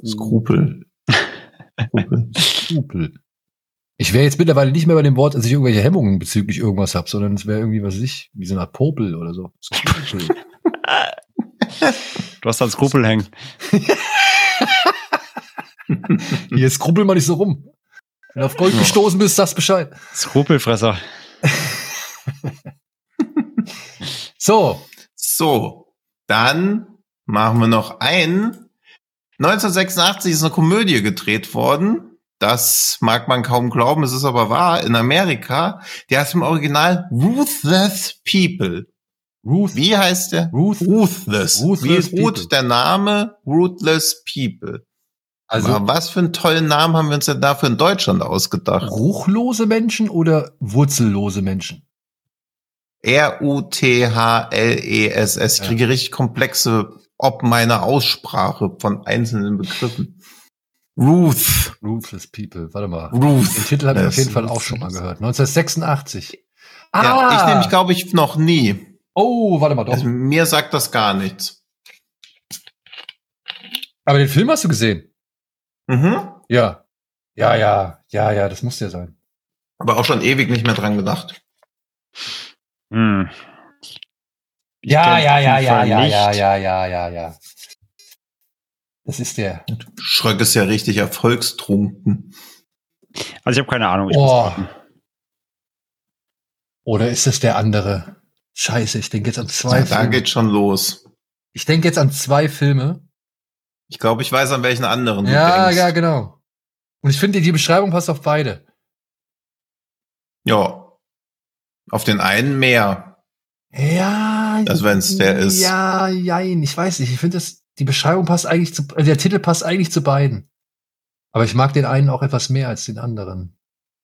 Ich wäre jetzt mittlerweile nicht mehr bei dem Wort, dass ich irgendwelche Hemmungen bezüglich irgendwas habe, sondern es wäre irgendwie, wie so eine Art Popel oder so. Skrupel. Du hast da Skrupel hängen. Hier skrubbel mal nicht so rum. Wenn du auf Gold gestoßen bist, sagst Bescheid. Skrupelfresser. So, dann machen wir noch einen. 1986 ist eine Komödie gedreht worden. Das mag man kaum glauben, es ist aber wahr. In Amerika, der heißt im Original Ruthless People. Wie heißt der? Ruthless. Wie ruht der Name Ruthless People? Also, aber was für einen tollen Namen haben wir uns denn dafür in Deutschland ausgedacht? Ruchlose Menschen oder wurzellose Menschen? Ruthless. Ich kriege richtig komplexe ob meiner Aussprache von einzelnen Begriffen. Ruthless People. Warte mal. Den Titel habe ich auf jeden Fall auch schon mal gehört. 1986. Ja, ich nämlich, glaube ich, noch nie. Oh, warte mal, doch. Also, mir sagt das gar nichts. Aber den Film hast du gesehen? Mhm. Ja, das muss ja sein. Aber auch schon ewig nicht mehr dran gedacht. Hm. Ja. Das ist der. Schröck ist ja richtig erfolgstrunken. Also ich habe keine Ahnung. Oder ist es der andere? Scheiße, ich denke jetzt an zwei Filme. Da geht schon los. Ich denke jetzt an zwei Filme. Ich glaube, ich weiß, an welchen anderen du denkst. Ja, genau. Und ich finde, die Beschreibung passt auf beide. Ja. Auf den einen mehr. Ja. Also wenn es der ist. Ja, ich weiß nicht. Ich finde, die Beschreibung passt eigentlich der Titel passt eigentlich zu beiden. Aber ich mag den einen auch etwas mehr als den anderen.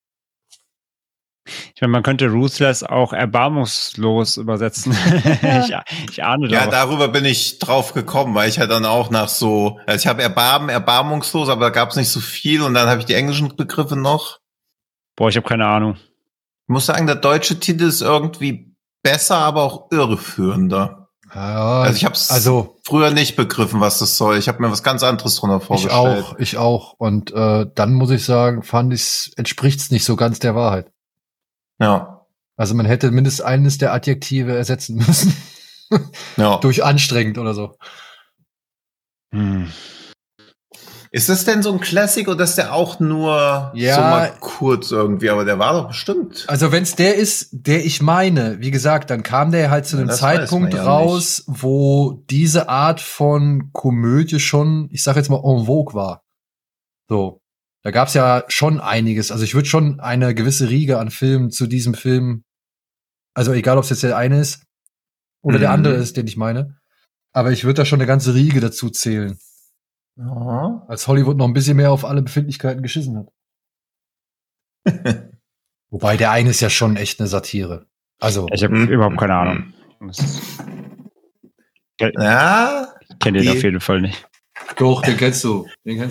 Ich meine, man könnte Ruthless auch erbarmungslos übersetzen. ich ahne das. Ja, darüber bin ich drauf gekommen, weil ich halt dann auch also ich habe erbarmungslos, aber da gab es nicht so viel und dann habe ich die englischen Begriffe noch. Boah, ich habe keine Ahnung. Ich muss sagen, der deutsche Titel ist irgendwie besser, aber auch irreführender. Ja, also ich habe es früher nicht begriffen, was das soll. Ich habe mir was ganz anderes drunter vorgestellt. Ich auch. Und dann muss ich sagen, entspricht's nicht so ganz der Wahrheit. Ja. Also man hätte mindestens eines der Adjektive ersetzen müssen. Ja. Durch anstrengend oder so. Ist das denn so ein Classic oder ist der auch nur so mal kurz irgendwie? Aber der war doch bestimmt. Also wenn es der ist, der ich meine, wie gesagt, dann kam der halt zu einem Zeitpunkt raus, wo diese Art von Komödie schon, ich sag jetzt mal, en vogue war. So. Da gab's ja schon einiges. Also ich würde schon eine gewisse Riege an Filmen zu diesem Film, also egal, ob es jetzt der eine ist oder der andere ist, den ich meine, aber ich würde da schon eine ganze Riege dazu zählen. Ja. Als Hollywood noch ein bisschen mehr auf alle Befindlichkeiten geschissen hat. Wobei der eine ist ja schon echt eine Satire. Also ich habe überhaupt keine Ahnung. Ja, ich kenne den auf jeden Fall nicht. Doch, den kennst du.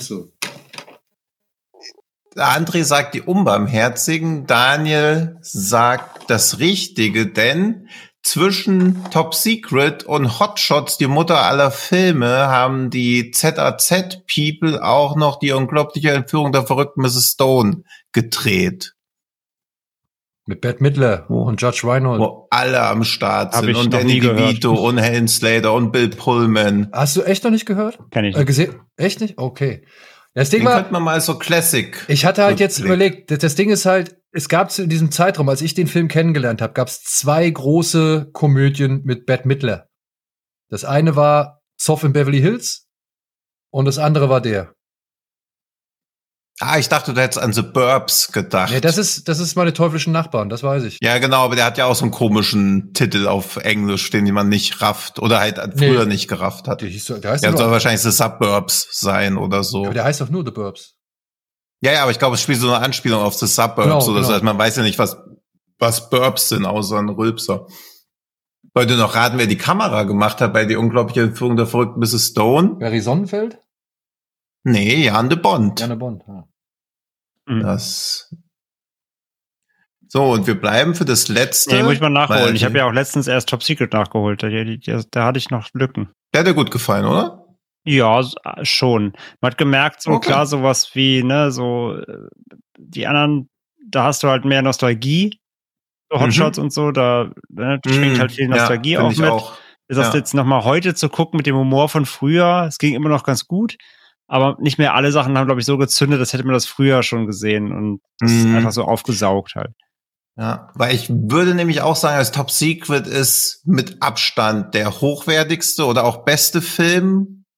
André sagt die Unbarmherzigen, Daniel sagt das Richtige, denn zwischen Top Secret und Hot Shots, die Mutter aller Filme, haben die ZAZ-People auch noch die unglaubliche Entführung der verrückten Mrs. Stone gedreht. Mit Bette Midler und Judge Reinhold. Wo alle am Start sind. Und Danny DeVito und Helen Slater und Bill Pullman. Hast du echt noch nicht gehört? Kenn ich nicht. Gesehen? Echt nicht? Okay. Das Ding Den könnte man mal so Classic. Ich hatte halt jetzt überlegt, das Ding ist halt, es gab in diesem Zeitraum, als ich den Film kennengelernt habe, gab es zwei große Komödien mit Bette Midler. Das eine war Zoff in Beverly Hills und das andere war der. Ich dachte, du hättest an The Burbs gedacht. Nee, das ist meine teuflischen Nachbarn, das weiß ich. Ja, genau, aber der hat ja auch so einen komischen Titel auf Englisch, den man nicht rafft oder halt früher nicht gerafft hat. Der soll wahrscheinlich The Suburbs sein oder so. Aber der heißt doch nur The Burbs. Ja, aber ich glaube, es spielt so eine Anspielung auf The Suburbs. Genau. Das heißt, man weiß ja nicht, was Burbs sind, außer ein Rülpser. Wollt ihr noch raten, wer die Kamera gemacht hat bei Die unglaubliche Entführung der verrückten Mrs. Stone? Barry Sonnenfeld? Nee, Jan de Bond. Jan de Bond, ja. Das. So, und wir bleiben für das letzte. Nee, muss ich mal nachholen. Ich habe ja auch letztens erst Top Secret nachgeholt. Da hatte ich noch Lücken. Der hat dir gut gefallen, oder? Ja, schon. Man hat gemerkt, klar, sowas wie, die anderen, da hast du halt mehr Nostalgie. So Hotshots und so, da schwingt halt viel Nostalgie auch mit. Ist das jetzt nochmal heute zu gucken mit dem Humor von früher? Es ging immer noch ganz gut. Aber nicht mehr alle Sachen haben, glaube ich, so gezündet, das hätte man das früher schon gesehen und das ist einfach so aufgesaugt halt. Ja, weil ich würde nämlich auch sagen, als Top Secret ist mit Abstand der hochwertigste oder auch beste Film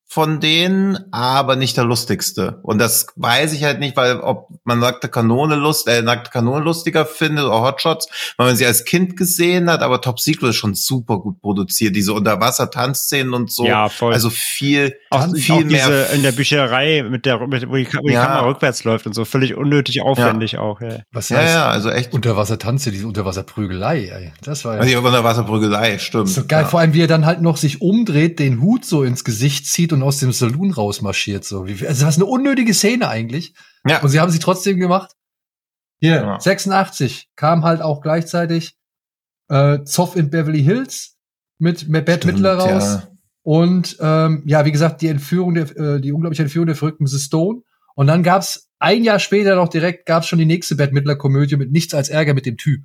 von denen, aber nicht der lustigste. Und das weiß ich halt nicht, weil ob man nackte Kanone lustiger findet oder Hotshots, weil man sie als Kind gesehen hat, aber Top Secret ist schon super gut produziert, diese Unterwasser-Tanzszenen und so. Ja, voll. Also viel auch mehr. Diese in der Bücherei, wo die Kamera rückwärts läuft und so, völlig unnötig aufwendig auch. Ja. Was heißt also echt. Unterwassertanze, diese Unterwasserprügelei, ey. Das war ja. Die Unterwasserprügelei, stimmt. So geil, vor allem wie er dann halt noch sich umdreht, den Hut so ins Gesicht zieht und aus dem Saloon rausmarschiert. So. Also was eine unnötige Szene eigentlich. Ja. Und sie haben sie trotzdem gemacht. Hier, 86 kam halt auch gleichzeitig Zoff in Beverly Hills mit Bette Midler raus. Ja. Und wie gesagt, die unglaubliche Entführung der verrückten Mrs. Stone. Und dann gab's ein Jahr später noch gab's schon die nächste Bette Midler-Komödie mit Nichts als Ärger mit dem Typ.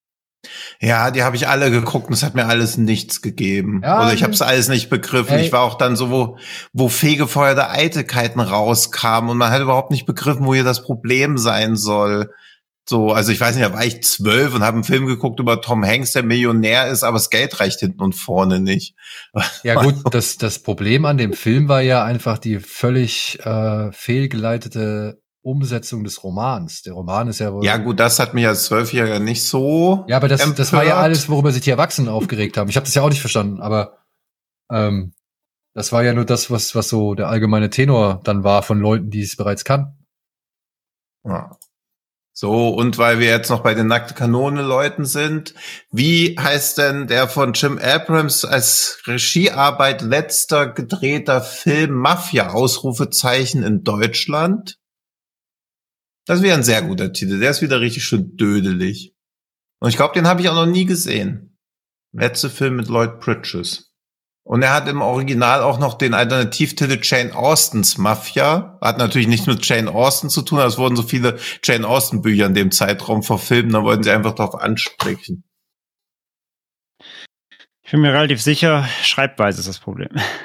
Ja, die habe ich alle geguckt und es hat mir alles nichts gegeben. Ja, oder ich habe es alles nicht begriffen. Ich war auch dann so, wo fegefeuerte Eitelkeiten rauskamen und man hat überhaupt nicht begriffen, wo hier das Problem sein soll. So, also ich weiß nicht, da war ich 12 und habe einen Film geguckt über Tom Hanks, der Millionär ist, aber das Geld reicht hinten und vorne nicht. Ja gut, das Problem an dem Film war ja einfach die völlig fehlgeleitete Umsetzung des Romans. Der Roman ist ja wohl... Ja gut, das hat mich als 12-Jähriger nicht so Ja, aber das war ja alles, worüber sich die Erwachsenen aufgeregt haben. Ich habe das ja auch nicht verstanden, aber das war ja nur das, was so der allgemeine Tenor dann war von Leuten, die es bereits kannten. Ja. So, und weil wir jetzt noch bei den nackte Kanone-Leuten sind, wie heißt denn der von Jim Abrams als Regiearbeit letzter gedrehter Film Mafia, Ausrufezeichen in Deutschland? Das wäre ein sehr guter Titel. Der ist wieder richtig schön dödelig. Und ich glaube, den habe ich auch noch nie gesehen. Letzte Film mit Lloyd Bridges. Und er hat im Original auch noch den Alternativtitel Jane Austens Mafia. Hat natürlich nichts mit Jane Austen zu tun, aber es wurden so viele Jane Austen Bücher in dem Zeitraum verfilmt, da wollten sie einfach drauf ansprechen. Ich bin mir relativ sicher, Schreibweise ist das Problem.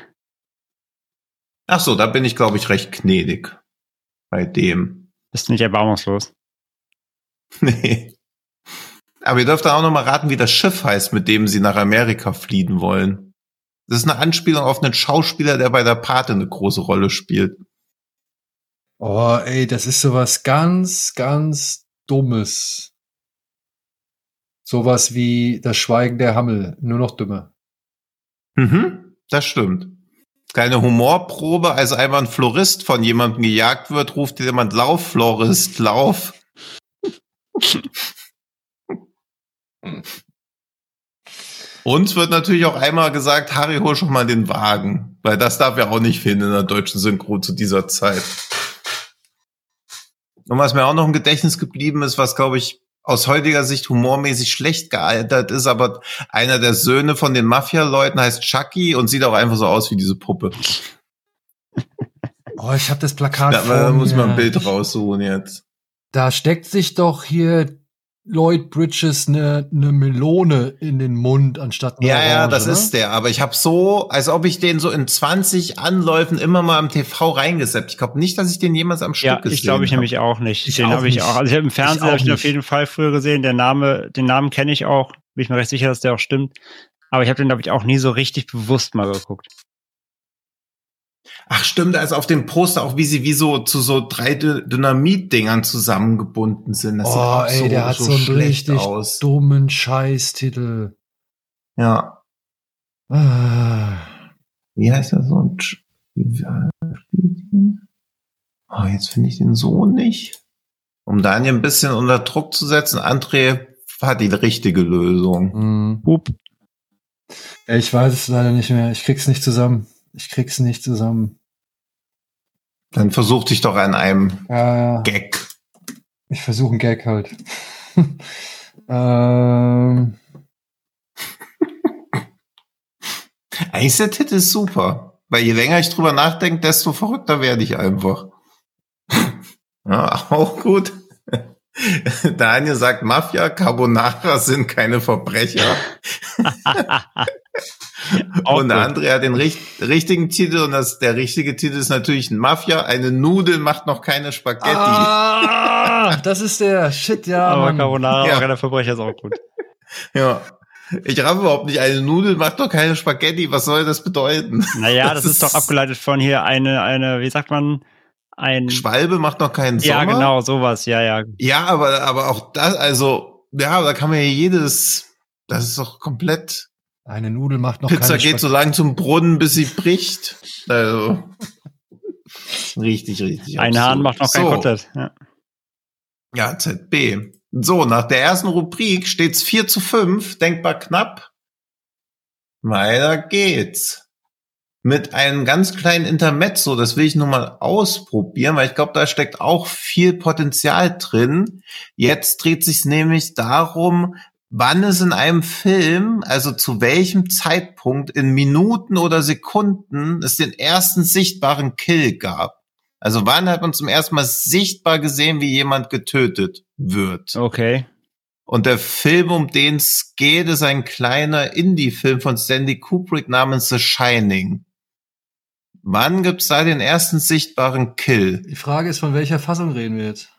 Ach so, da bin ich, glaube ich, recht gnädig bei dem. Bist nicht erbarmungslos. Nee. Aber ihr dürft auch noch mal raten, wie das Schiff heißt, mit dem sie nach Amerika fliehen wollen. Das ist eine Anspielung auf einen Schauspieler, der bei der Pate eine große Rolle spielt. Oh, ey, das ist sowas ganz, ganz Dummes. Sowas wie das Schweigen der Hammel, nur noch dümmer. Das stimmt. Keine Humorprobe, als einmal ein Florist von jemandem gejagt wird, ruft jemand: Lauf, Florist, lauf. Uns wird natürlich auch einmal gesagt, Harry, hol schon mal den Wagen. Weil das darf ja auch nicht fehlen in der deutschen Synchro zu dieser Zeit. Und was mir auch noch im Gedächtnis geblieben ist, was, glaube ich, aus heutiger Sicht humormäßig schlecht gealtert ist, aber einer der Söhne von den Mafia-Leuten heißt Chucky und sieht auch einfach so aus wie diese Puppe. Oh, ich habe das Plakat Da muss man ein Bild raussuchen jetzt. Da steckt sich doch hier Lloyd Bridges eine Melone in den Mund anstatt eine Orange, Ja, das oder? ist der. Aber ich habe so, als ob ich den so in 20 Anläufen immer mal im TV reingesetzt. Ich glaube nicht, dass ich den jemals am Stück gesehen habe. Ja, ich glaube ich nämlich auch nicht. Den habe ich auch. Also ich habe im Fernsehen Ich hab ich den auf jeden Fall früher gesehen. Den Namen kenne ich auch. Bin ich mir recht sicher, dass der auch stimmt. Aber ich habe den, glaube ich, auch nie so richtig bewusst mal geguckt. Ach stimmt, da ist auf dem Poster auch, wie sie wie so zu so 3 Dynamit-Dingern zusammengebunden sind. Das sieht auch ey, der hat so einen schlecht richtig aus. dummen Scheißtitel. Ja. Wie heißt der so? Oh, jetzt finde ich den so nicht. Um Daniel ein bisschen unter Druck zu setzen, André hat die richtige Lösung. Ich weiß es leider nicht mehr. Ich krieg's nicht zusammen. Dann versuch dich doch an einem Gag. Ich versuche einen Gag halt. Eigentlich ist der Titel super. Weil je länger ich drüber nachdenke, desto verrückter werde ich einfach. Ja, auch gut. Daniel sagt, Mafia, Carbonara sind keine Verbrecher. Und der andere hat den richtigen Titel und der richtige Titel ist natürlich Mafia. Eine Nudel macht noch keine Spaghetti. Das ist der Shit, ja. Aber Mann. Carbonara, Ja. auch einer Verbrecher ist auch gut. Ja. Ich raff überhaupt nicht. Eine Nudel macht doch keine Spaghetti. Was soll das bedeuten? Naja, das ist doch abgeleitet von hier eine, wie sagt man, ein Schwalbe macht noch keinen Sommer. Ja, genau, sowas, ja. Ja, aber auch das, also, ja, da kann man ja jedes, das ist doch komplett. Eine Nudel macht noch Pizza keine geht so lange zum Brunnen, bis sie bricht. Also, richtig. Ein Hahn macht noch kein Kotelett. Ja, ZB. So, nach der ersten Rubrik steht's 4:5, denkbar knapp. Weiter geht's. Mit einem ganz kleinen Intermezzo, das will ich nur mal ausprobieren, weil ich glaube, da steckt auch viel Potenzial drin. Jetzt dreht sich's nämlich darum, wann es in einem Film, also zu welchem Zeitpunkt in Minuten oder Sekunden es den ersten sichtbaren Kill gab. Also wann hat man zum ersten Mal sichtbar gesehen, wie jemand getötet wird. Okay. Und der Film, um den es geht, ist ein kleiner Indie-Film von Stanley Kubrick namens The Shining. Wann gibt's da den ersten sichtbaren Kill? Die Frage ist, von welcher Fassung reden wir jetzt?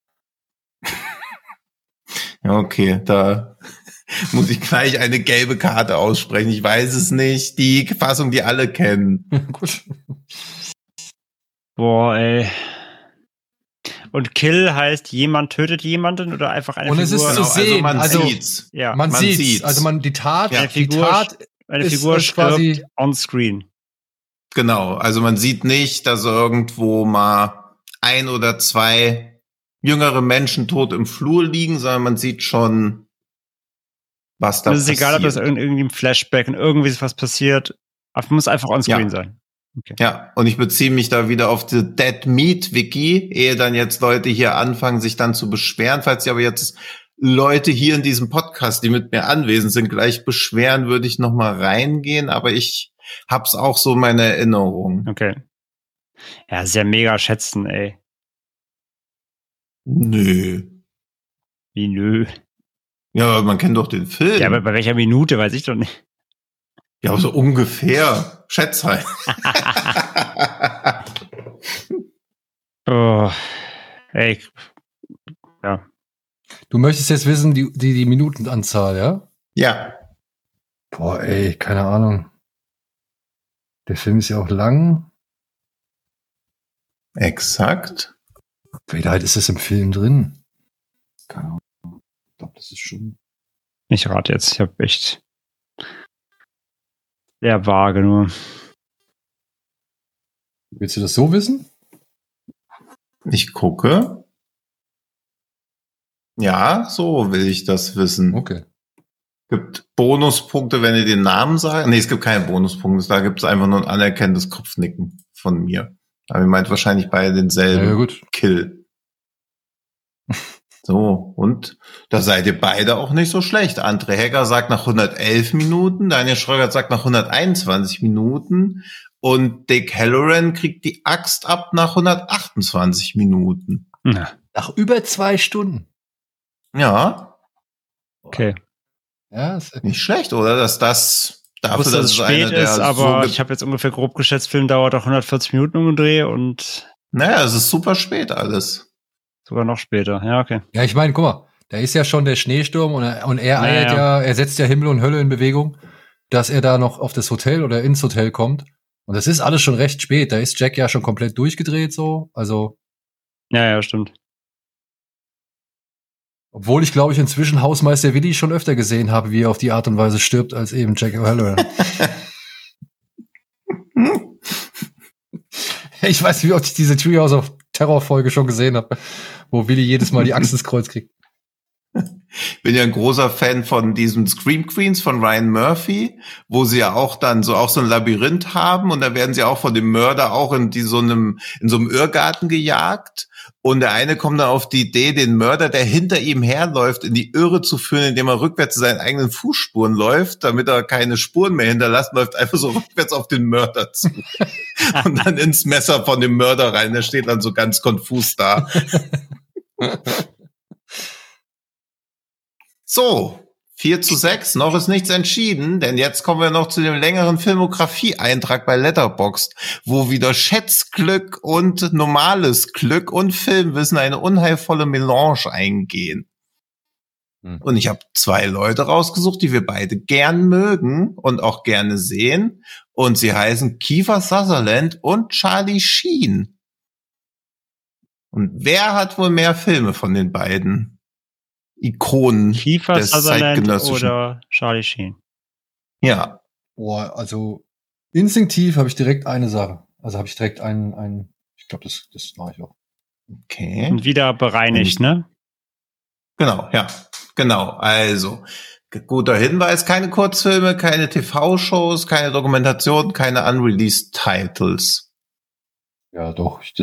Okay, da muss ich gleich eine gelbe Karte aussprechen. Ich weiß es nicht. Die Fassung, die alle kennen. Gut. Boah, ey. Und Kill heißt, jemand tötet jemanden oder einfach eine Figur? Und es ist zu sehen. Also man sieht's. Ja. Man sieht's. Also die Tat, eine Figur ist quasi stirbt on screen. Genau, also man sieht nicht, dass irgendwo mal 1 oder 2 jüngere Menschen tot im Flur liegen, sondern man sieht schon, was da passiert. Es ist egal, ob das irgendwie im Flashback und irgendwie ist was passiert. Aber muss einfach on screen sein. Okay. Ja, und ich beziehe mich da wieder auf die Dead Meat Wiki, ehe dann jetzt Leute hier anfangen, sich dann zu beschweren. Falls sie aber jetzt Leute hier in diesem Podcast, die mit mir anwesend sind, gleich beschweren, würde ich noch mal reingehen, aber ich hab's auch so in meiner Erinnerung. Okay. Ja, sehr mega schätzen, ey. Nö. Wie nö? Ja, aber man kennt doch den Film. Ja, aber bei welcher Minute, weiß ich doch nicht. Ja, aber so ungefähr. Schätz halt. Oh, ey. Ja. Du möchtest jetzt wissen, die Minutenanzahl, ja? Ja. Boah, ey, keine Ahnung. Der Film ist ja auch lang. Exakt. Wie weit ist das im Film drin? Keine Ahnung. Ich glaube, das ist schon... Ich rate jetzt, ich habe echt sehr vage nur. Willst du das so wissen? Ich gucke. Ja, so will ich das wissen. Okay. Gibt Bonuspunkte, wenn ihr den Namen sagt? Nee, es gibt keine Bonuspunkte. Da gibt es einfach nur ein anerkennendes Kopfnicken von mir. Aber ihr meint wahrscheinlich beide denselben gut. Kill. So, und da seid ihr beide auch nicht so schlecht. André Hegger sagt nach 111 Minuten, Daniel Schröckert sagt nach 121 Minuten und Dick Halloran kriegt die Axt ab nach 128 Minuten. Ja. Nach über 2 Stunden. Ja. Okay. Ja, nicht schlecht, oder? Dass das dafür, dass es spät ist, aber ich habe jetzt ungefähr grob geschätzt, Film dauert auch 140 Minuten umgedreht und naja, es ist super spät alles. Sogar noch später, ja, okay. Ja, ich meine, guck mal, da ist ja schon der Schneesturm und er eilt er setzt ja Himmel und Hölle in Bewegung, dass er da noch auf das Hotel oder ins Hotel kommt. Und das ist alles schon recht spät. Da ist Jack ja schon komplett durchgedreht, so. Also. Ja, stimmt. Obwohl ich, glaube ich, inzwischen Hausmeister Willi schon öfter gesehen habe, wie er auf die Art und Weise stirbt, als eben Jack O'Halloran. Ich weiß nicht, wie oft ich diese Treehouse of Terror-Folge schon gesehen habe, wo Willi jedes Mal die Axt ins Kreuz kriegt. Ich bin ja ein großer Fan von diesen Scream Queens von Ryan Murphy, wo sie ja auch dann so ein Labyrinth haben und da werden sie auch von dem Mörder auch in so einem Irrgarten gejagt und der eine kommt dann auf die Idee, den Mörder, der hinter ihm herläuft, in die Irre zu führen, indem er rückwärts zu seinen eigenen Fußspuren läuft, damit er keine Spuren mehr hinterlässt, läuft einfach so rückwärts auf den Mörder zu und dann ins Messer von dem Mörder rein, der steht dann so ganz konfus da. So, 4:6, noch ist nichts entschieden, denn jetzt kommen wir noch zu dem längeren Filmografie-Eintrag bei Letterboxd, wo wieder Schätzglück und normales Glück und Filmwissen eine unheilvolle Melange eingehen. Und ich habe 2 Leute rausgesucht, die wir beide gern mögen und auch gerne sehen. Und sie heißen Kiefer Sutherland und Charlie Sheen. Und wer hat wohl mehr Filme von den beiden Ikonen Kiefer des Sutherland zeitgenössischen? oder Charlie Sheen? Ja. Boah, also instinktiv habe ich direkt eine Sache. Also habe ich direkt ich glaube, das mache ich auch. Okay. Und wieder bereinigt, ne? Genau, ja. Genau. Also, guter Hinweis. Keine Kurzfilme, keine TV-Shows, keine Dokumentation, keine unreleased Titles. Ja, doch, ich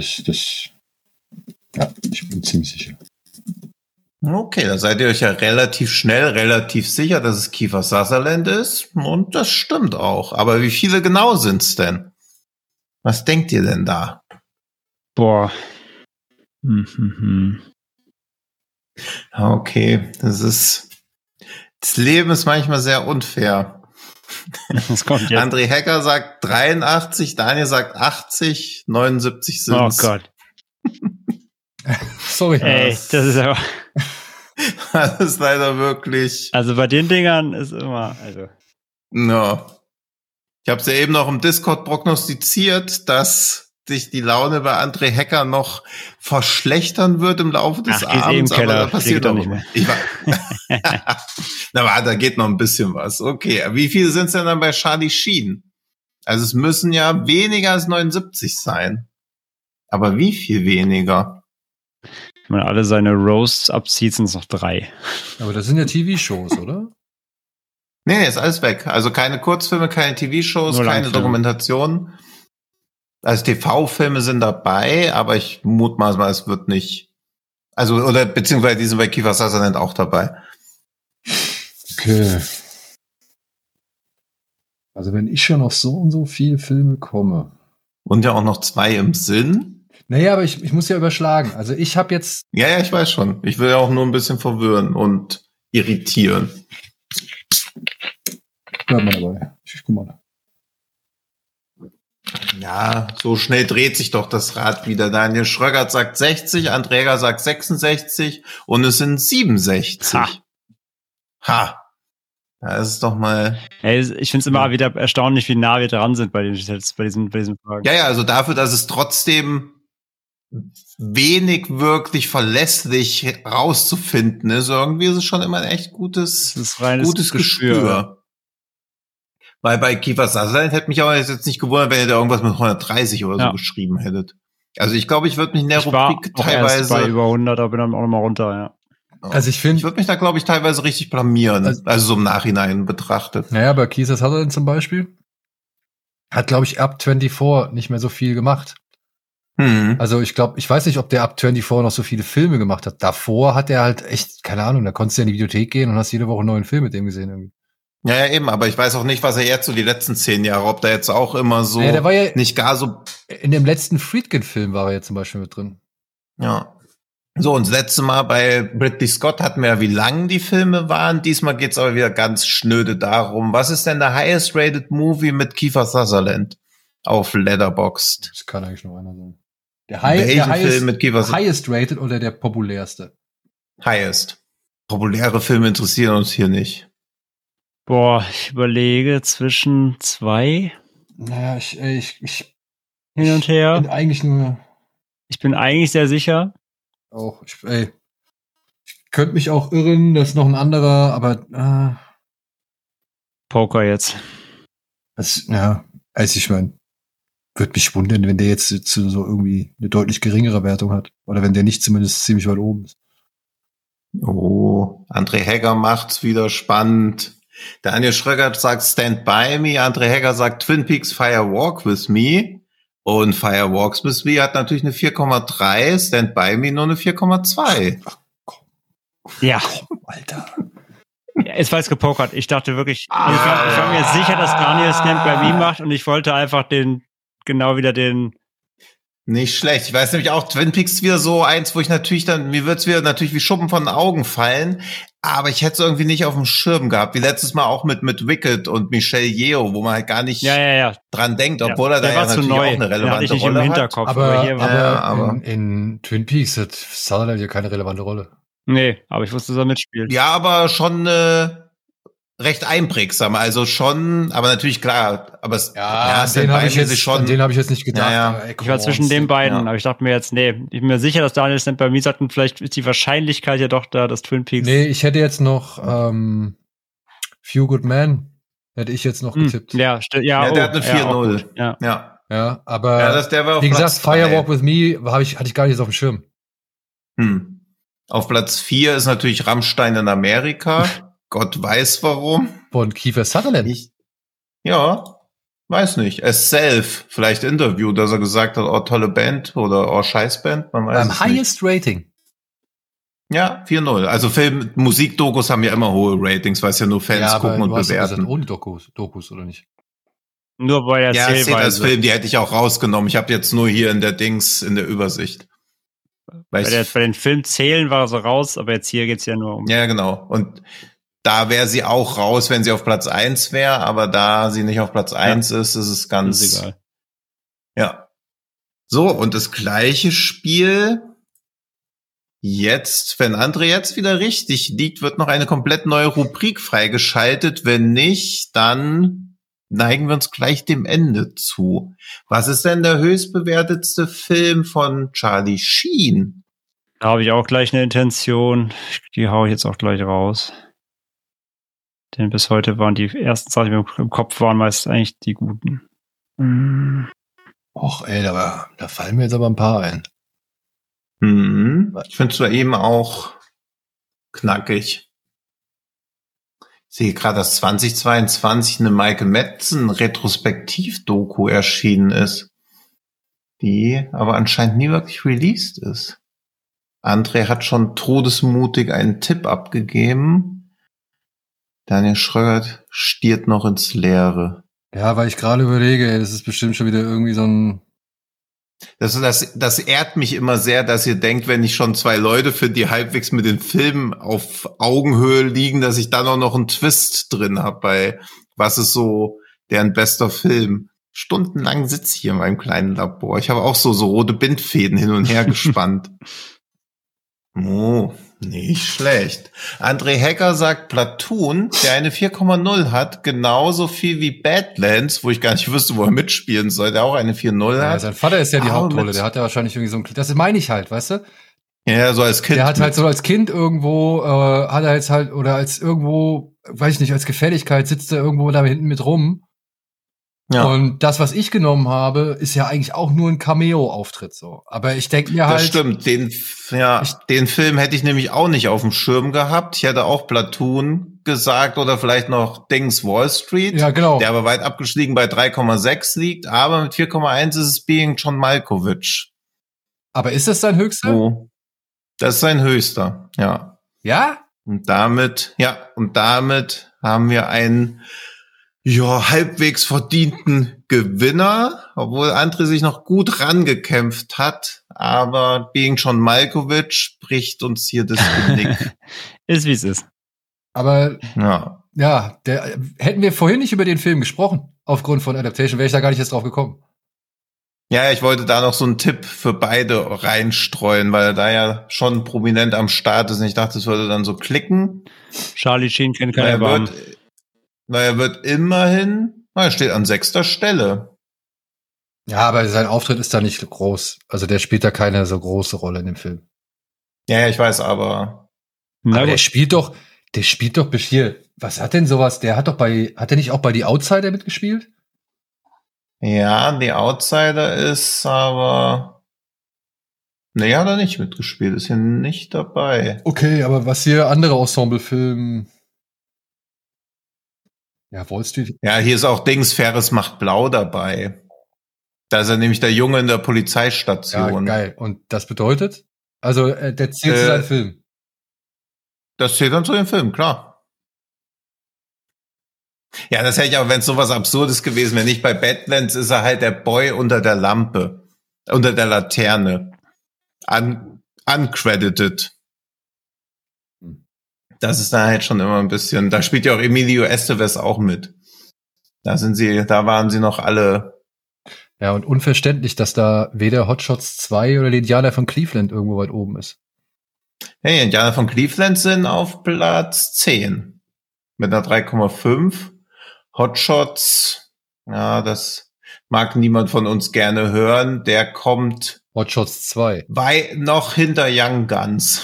bin ziemlich sicher. Okay, da seid ihr euch ja relativ schnell, relativ sicher, dass es Kiefer Sutherland ist. Und das stimmt auch. Aber wie viele genau sind's denn? Was denkt ihr denn da? Boah. Okay, das Leben ist manchmal sehr unfair. Das kommt jetzt. André Hecker sagt 83, Daniel sagt 80, 79 sind's. Oh Gott. Sorry. Ey, das ist aber. Das ist leider wirklich. Also bei den Dingern ist immer, also. Ja. Ich habe es ja eben noch im Discord prognostiziert, dass sich die Laune bei André Hecker noch verschlechtern wird im Laufe des Abends, aber da passiert doch nicht mehr. Na, da geht noch ein bisschen was. Okay, wie viele sind es denn dann bei Charlie Sheen? Also es müssen ja weniger als 79 sein. Aber wie viel weniger? Wenn man alle seine Roasts abzieht, sind es noch 3. Aber das sind ja TV-Shows, oder? Nee, ist alles weg. Also keine Kurzfilme, keine TV-Shows, Nur keine Langfilme. Dokumentationen. Also TV-Filme sind dabei, aber ich mutmaße mal, es wird nicht. Also, oder beziehungsweise die sind bei Kiefer Sutherland auch dabei. Okay. Also wenn ich schon auf so und so viele Filme komme. Und ja auch noch 2 im Sinn. Naja, aber ich muss ja überschlagen. Also ich habe jetzt... Ja, ich weiß schon. Ich will ja auch nur ein bisschen verwirren und irritieren. Bleib mal dabei. Ich guck mal. Ja, so schnell dreht sich doch das Rad wieder. Daniel Schröckert sagt 60, Andrea sagt 66 und es sind 67. Ha. Das ist doch mal... Ey, ich finde es immer wieder erstaunlich, wie nah wir dran sind bei diesen Fragen. Ja, also dafür, dass es trotzdem wenig wirklich verlässlich rauszufinden ist, irgendwie ist es schon immer ein echt gutes Gespür. Weil bei Kiefer Sutherland hätte mich auch jetzt nicht gewundert, wenn ihr da irgendwas mit 130 oder so geschrieben hättet. Also ich glaube, ich würde mich in der Rubrik teilweise... Erst bei über 100, aber bin dann auch nochmal runter, ja. Also ich würde mich da, glaube ich, teilweise richtig blamieren, also so im Nachhinein betrachtet. Naja, bei Kiefer Sutherland zum Beispiel hat, glaube ich, ab 24 nicht mehr so viel gemacht. Also ich weiß nicht, ob der ab 24 noch so viele Filme gemacht hat. Davor hat er halt echt, keine Ahnung, da konntest du ja in die Videothek gehen und hast jede Woche einen neuen Film mit dem gesehen irgendwie. Ja, eben, aber ich weiß auch nicht, was er jetzt so die letzten 10 Jahre, ob der jetzt auch immer so der war ja nicht gar so... In dem letzten Friedkin-Film war er jetzt zum Beispiel mit drin. Ja. So, und das letzte Mal bei Ridley Scott hatten wir ja, wie lang die Filme waren. Diesmal geht's aber wieder ganz schnöde darum. Was ist denn der highest rated Movie mit Kiefer Sutherland auf Letterboxd? Das kann eigentlich nur einer sein. Der Film mit Kiefer Sutherland? Highest rated oder der populärste? Highest. Populäre Filme interessieren uns hier nicht. Boah, ich überlege zwischen 2. Naja, ich hin und her. Ich bin eigentlich sehr sicher. Auch, ich könnte mich auch irren, das ist noch ein anderer, aber Poker jetzt. Ich meine, würde mich wundern, wenn der jetzt so irgendwie eine deutlich geringere Wertung hat. Oder wenn der nicht zumindest ziemlich weit oben ist. Oh, André Hecker macht's wieder spannend. Daniel Schröckert sagt Stand By Me, André Hecker sagt Twin Peaks Fire Walk With Me. Und Fire Walks With Me hat natürlich eine 4,3, Stand By Me nur eine 4,2. Ja. Alter. Ja, es war jetzt gepokert. Ich dachte wirklich, ich war mir sicher, dass Daniel Stand By Me macht und ich wollte einfach den. Nicht schlecht. Ich weiß nämlich auch, Twin Peaks ist wieder so eins, wo ich natürlich mir wird's wieder natürlich wie Schuppen von den Augen fallen, aber ich hätte es irgendwie nicht auf dem Schirm gehabt, wie letztes Mal auch mit Wicked und Michelle Yeoh, wo man halt gar nicht dran denkt, obwohl er da ja natürlich auch eine relevante Rolle im Hinterkopf, hat. Aber in Twin Peaks hat Sutherland ja keine relevante Rolle. Nee, aber ich wusste, dass er mitspielt. Ja, aber schon recht einprägsam. Also schon, aber natürlich klar. Aber den habe ich jetzt nicht gedacht. Ja. Ich war zwischen den beiden, aber ich dachte mir jetzt, ich bin mir sicher, dass Daniel Stand bei mir sagt, und vielleicht ist die Wahrscheinlichkeit ja doch da, dass Twin Peaks. Nee, ich hätte jetzt noch Few Good Men hätte ich jetzt noch getippt. Der hat eine 4-0. Ja, aber der war auf wie gesagt, Platz 3. Firewalk with Me hatte ich gar nicht auf dem Schirm. Auf Platz 4 ist natürlich Rammstein in Amerika. Gott weiß warum. Von Kiefer Sutherland. Weiß nicht. As Self, vielleicht Interview, dass er gesagt hat, oh, tolle Band oder oh, Scheißband. Man weiß es Highest nicht. Rating. Ja, 4-0. Also Musikdokus haben ja immer hohe Ratings, weil es ja nur Fans gucken und bewerten. Ohne Dokus, oder nicht? Nur bei der Zählweise. Das Film, die hätte ich auch rausgenommen. Ich habe jetzt nur hier in der Übersicht. Bei den Filmzählen war er so raus, aber jetzt hier geht's ja nur um. Ja, genau. Und da wäre sie auch raus, wenn sie auf Platz 1 wäre, aber da sie nicht auf Platz 1 ist es ganz ist egal. Ja. So, und das gleiche Spiel jetzt, wenn André jetzt wieder richtig liegt, wird noch eine komplett neue Rubrik freigeschaltet. Wenn nicht, dann neigen wir uns gleich dem Ende zu. Was ist denn der höchstbewertetste Film von Charlie Sheen? Da habe ich auch gleich eine Intention. Die hau ich jetzt auch gleich raus. Denn bis heute waren die ersten Sachen, die mir im Kopf waren, meist eigentlich die guten. Och, ey, da fallen mir jetzt aber ein paar ein. Ich finde es zwar eben auch knackig. Ich sehe gerade, dass 2022 eine Michael Madsen Retrospektiv-Doku erschienen ist, die aber anscheinend nie wirklich released ist. André hat schon todesmutig einen Tipp abgegeben. Daniel Schröckert stiert noch ins Leere. Ja, weil ich gerade überlege, das ist bestimmt schon wieder irgendwie so ein... Das ehrt mich immer sehr, dass ihr denkt, wenn ich schon 2 Leute finde, die halbwegs mit den Filmen auf Augenhöhe liegen, dass ich dann auch noch einen Twist drin habe bei was ist so deren bester Film. Stundenlang sitze ich hier in meinem kleinen Labor. Ich habe auch so rote Bindfäden hin und her gespannt. Oh, nicht schlecht. André Hecker sagt Platoon, der eine 4,0 hat, genauso viel wie Badlands, wo ich gar nicht wüsste, wo er mitspielen soll, der auch eine 4,0 hat. Sein Vater ist ja die Hauptrolle, der hat ja wahrscheinlich irgendwie so ein... Das meine ich halt, weißt du? Ja, so als Kind. Der hat halt so als Kind irgendwo, hat er jetzt halt, oder als irgendwo, weiß ich nicht, als Gefälligkeit sitzt er irgendwo da hinten mit rum. Ja. Und das, was ich genommen habe, ist ja eigentlich auch nur ein Cameo-Auftritt so. Aber ich denke mir halt... Das stimmt, den Film hätte ich nämlich auch nicht auf dem Schirm gehabt. Ich hätte auch Platoon gesagt oder vielleicht noch Dings Wall Street. Ja, genau. Der aber weit abgestiegen bei 3,6 liegt. Aber mit 4,1 ist es Being John Malkovich. Aber ist das sein höchster? Oh. Das ist sein höchster, ja. Ja? Und damit haben wir einen halbwegs verdienten Gewinner, obwohl André sich noch gut rangekämpft hat, aber Being John Malkovich bricht uns hier das Genick. Ist wie es ist. Aber hätten wir vorhin nicht über den Film gesprochen, aufgrund von Adaptation, wäre ich da gar nicht erst drauf gekommen. Ja, ich wollte da noch so einen Tipp für beide reinstreuen, weil er da ja schon prominent am Start ist und ich dachte, es würde dann so klicken. Charlie Sheen kennt keiner Erbarmen. Weil er wird immerhin, er steht an 6. Stelle. Ja, aber sein Auftritt ist da nicht groß. Also der spielt da keine so große Rolle in dem Film. Ja, ich weiß, aber der spielt doch hier. Was hat denn sowas? Hat er nicht auch bei The Outsider mitgespielt? Ja, The Outsider ist aber... Nee, hat er nicht mitgespielt. Ist hier nicht dabei. Okay, aber was hier andere Ensemble-Filme... Ja, Wall Street. Ja, hier ist auch Dings, Ferris macht blau dabei. Da ist er nämlich der Junge in der Polizeistation. Ja, geil. Und das bedeutet? Also, der zählt zu seinem Film. Das zählt dann zu dem Film, klar. Ja, das hätte ich auch, wenn es sowas Absurdes gewesen wäre. Nicht bei Badlands ist er halt der Boy unter der Lampe. Unter der Laterne. Uncredited. Das ist da halt schon immer ein bisschen, da spielt ja auch Emilio Estevez auch mit. Da waren sie noch alle. Ja, und unverständlich, dass da weder Hot Shots 2 oder die Indianer von Cleveland irgendwo weit oben ist. Hey, Indianer von Cleveland sind auf Platz 10 mit einer 3,5. Hotshots, ja, das mag niemand von uns gerne hören. Der kommt Hotshots 2. noch hinter Young Guns.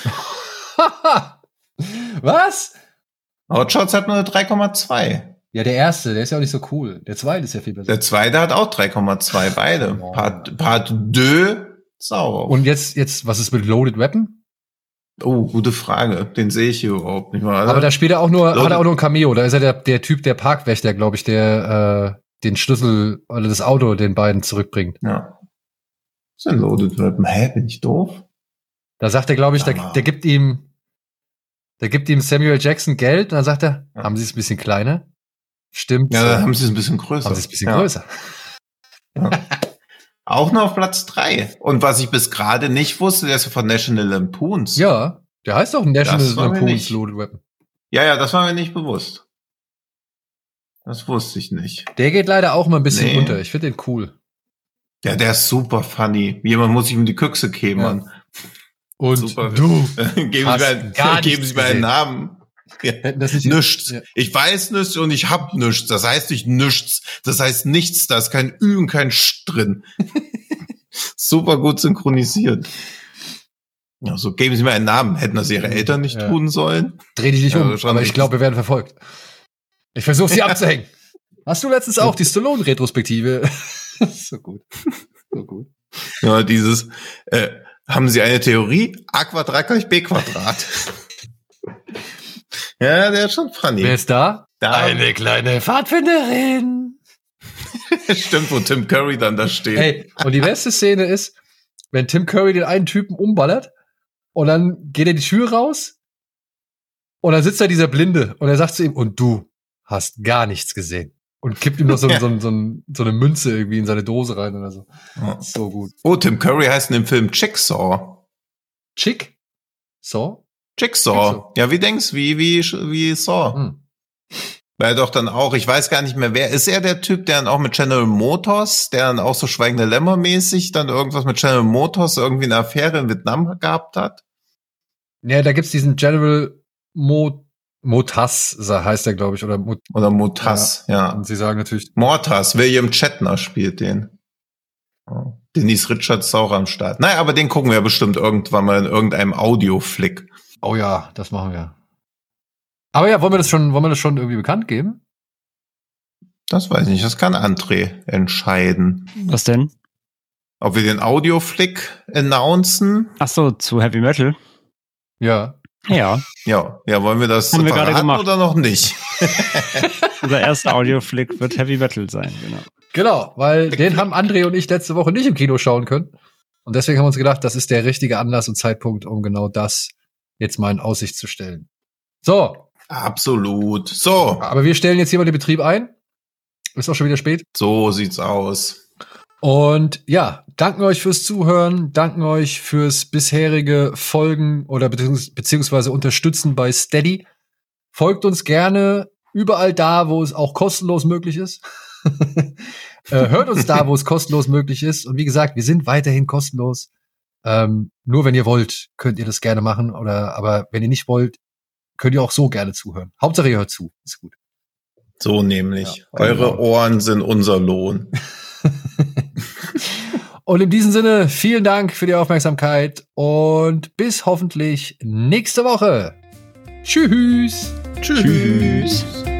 Was? Hotshots hat nur eine 3,2. Ja, der erste, der ist ja auch nicht so cool. Der zweite ist ja viel besser. Der zweite hat auch 3,2, beide. Oh. Part 2, sauer. Und jetzt, was ist mit Loaded Weapon? Oh, gute Frage. Den sehe ich hier überhaupt nicht mal. Aber da spielt er auch nur, hat er auch nur ein Cameo. Da ist er der Typ, der Parkwächter, glaube ich, der den Schlüssel oder das Auto den beiden zurückbringt. Ja. Was ist ein Loaded Weapon? Hä, bin ich doof? Da sagt er, glaube ich, der gibt ihm Samuel Jackson Geld und dann sagt er, haben Sie es ein bisschen kleiner? Stimmt. Ja, dann haben Sie es ein bisschen größer. Haben Sie es ein bisschen größer. Ja. Auch nur auf Platz 3. Und was ich bis gerade nicht wusste, der ist von National Lampoons. Ja, der heißt auch National Lampoons Loaded Weapon. Ja, das war mir nicht bewusst. Das wusste ich nicht. Der geht leider auch mal ein bisschen unter. Ich finde den cool. Ja, der ist super funny. Jemand muss sich um die Küchse kämmern. Ja. Und super. Du geben Sie mir einen Namen. Ja. Nichts. Ja. Ich weiß nichts und ich hab nichts. Das heißt nicht nichts. Das heißt nichts. Da ist kein Ü und kein Sch drin. Super gut synchronisiert. Ja, so geben Sie mir einen Namen. Hätten das Ihre Eltern nicht tun sollen? Dreh dich nicht um, aber ich glaube, wir werden verfolgt. Ich versuche sie abzuhängen. Hast du letztens auch die Stallone-Retrospektive? So gut. So gut. Ja, dieses, haben Sie eine Theorie? A Quadrat gleich B Quadrat. Ja, der ist schon funny. Wer ist da? Eine kleine Pfadfinderin. Stimmt, wo Tim Curry dann da steht. Hey, und die beste Szene ist, wenn Tim Curry den einen Typen umballert und dann geht er die Tür raus und dann sitzt da dieser Blinde und er sagt zu ihm, und du hast gar nichts gesehen. Und kippt ihm noch so eine Münze irgendwie in seine Dose rein oder so. Ja. So gut. Oh, Tim Curry heißt in dem Film Jigsaw. Saw? Jigsaw. Ja, wie denkst du? Wie Saw? Weil doch dann auch, ich weiß gar nicht mehr, wer, ist er der Typ, der dann auch mit General Motors, der dann auch so Schweigende Lämmer mäßig dann irgendwas mit General Motors irgendwie eine Affäre in Vietnam gehabt hat? Ja, da gibt's diesen General Motas, heißt er, glaube ich, oder Motas, ja. Und sie sagen natürlich Mortas, William Shatner spielt den. Oh. Denise Richards ist auch am Start. Naja, aber den gucken wir bestimmt irgendwann mal in irgendeinem Audio-Flick. Oh ja, das machen wir. Aber ja, wollen wir das schon irgendwie bekannt geben? Das weiß ich nicht, das kann André entscheiden. Was denn? Ob wir den Audio-Flick announcen? Ach so, zu Heavy Metal? Ja. Ja. Ja, wollen wir das haben wir gerade gemacht oder noch nicht? Unser erster Audio-Flick wird Heavy Metal sein, genau. Genau, weil den haben André und ich letzte Woche nicht im Kino schauen können. Und deswegen haben wir uns gedacht, das ist der richtige Anlass und Zeitpunkt, um genau das jetzt mal in Aussicht zu stellen. So. Absolut. So. Aber wir stellen jetzt hier mal den Betrieb ein. Ist auch schon wieder spät. So sieht's aus. Und ja, danken euch fürs Zuhören, danken euch fürs bisherige Folgen oder beziehungsweise Unterstützen bei Steady. Folgt uns gerne überall da, wo es auch kostenlos möglich ist. Hört uns da, wo es kostenlos möglich ist. Und wie gesagt, wir sind weiterhin kostenlos. Nur wenn ihr wollt, könnt ihr das gerne machen. Aber wenn ihr nicht wollt, könnt ihr auch so gerne zuhören. Hauptsache ihr hört zu. Ist gut. So nämlich. Ja, eure Ohren sind unser Lohn. Und in diesem Sinne, vielen Dank für die Aufmerksamkeit und bis hoffentlich nächste Woche. Tschüss. Tschüss.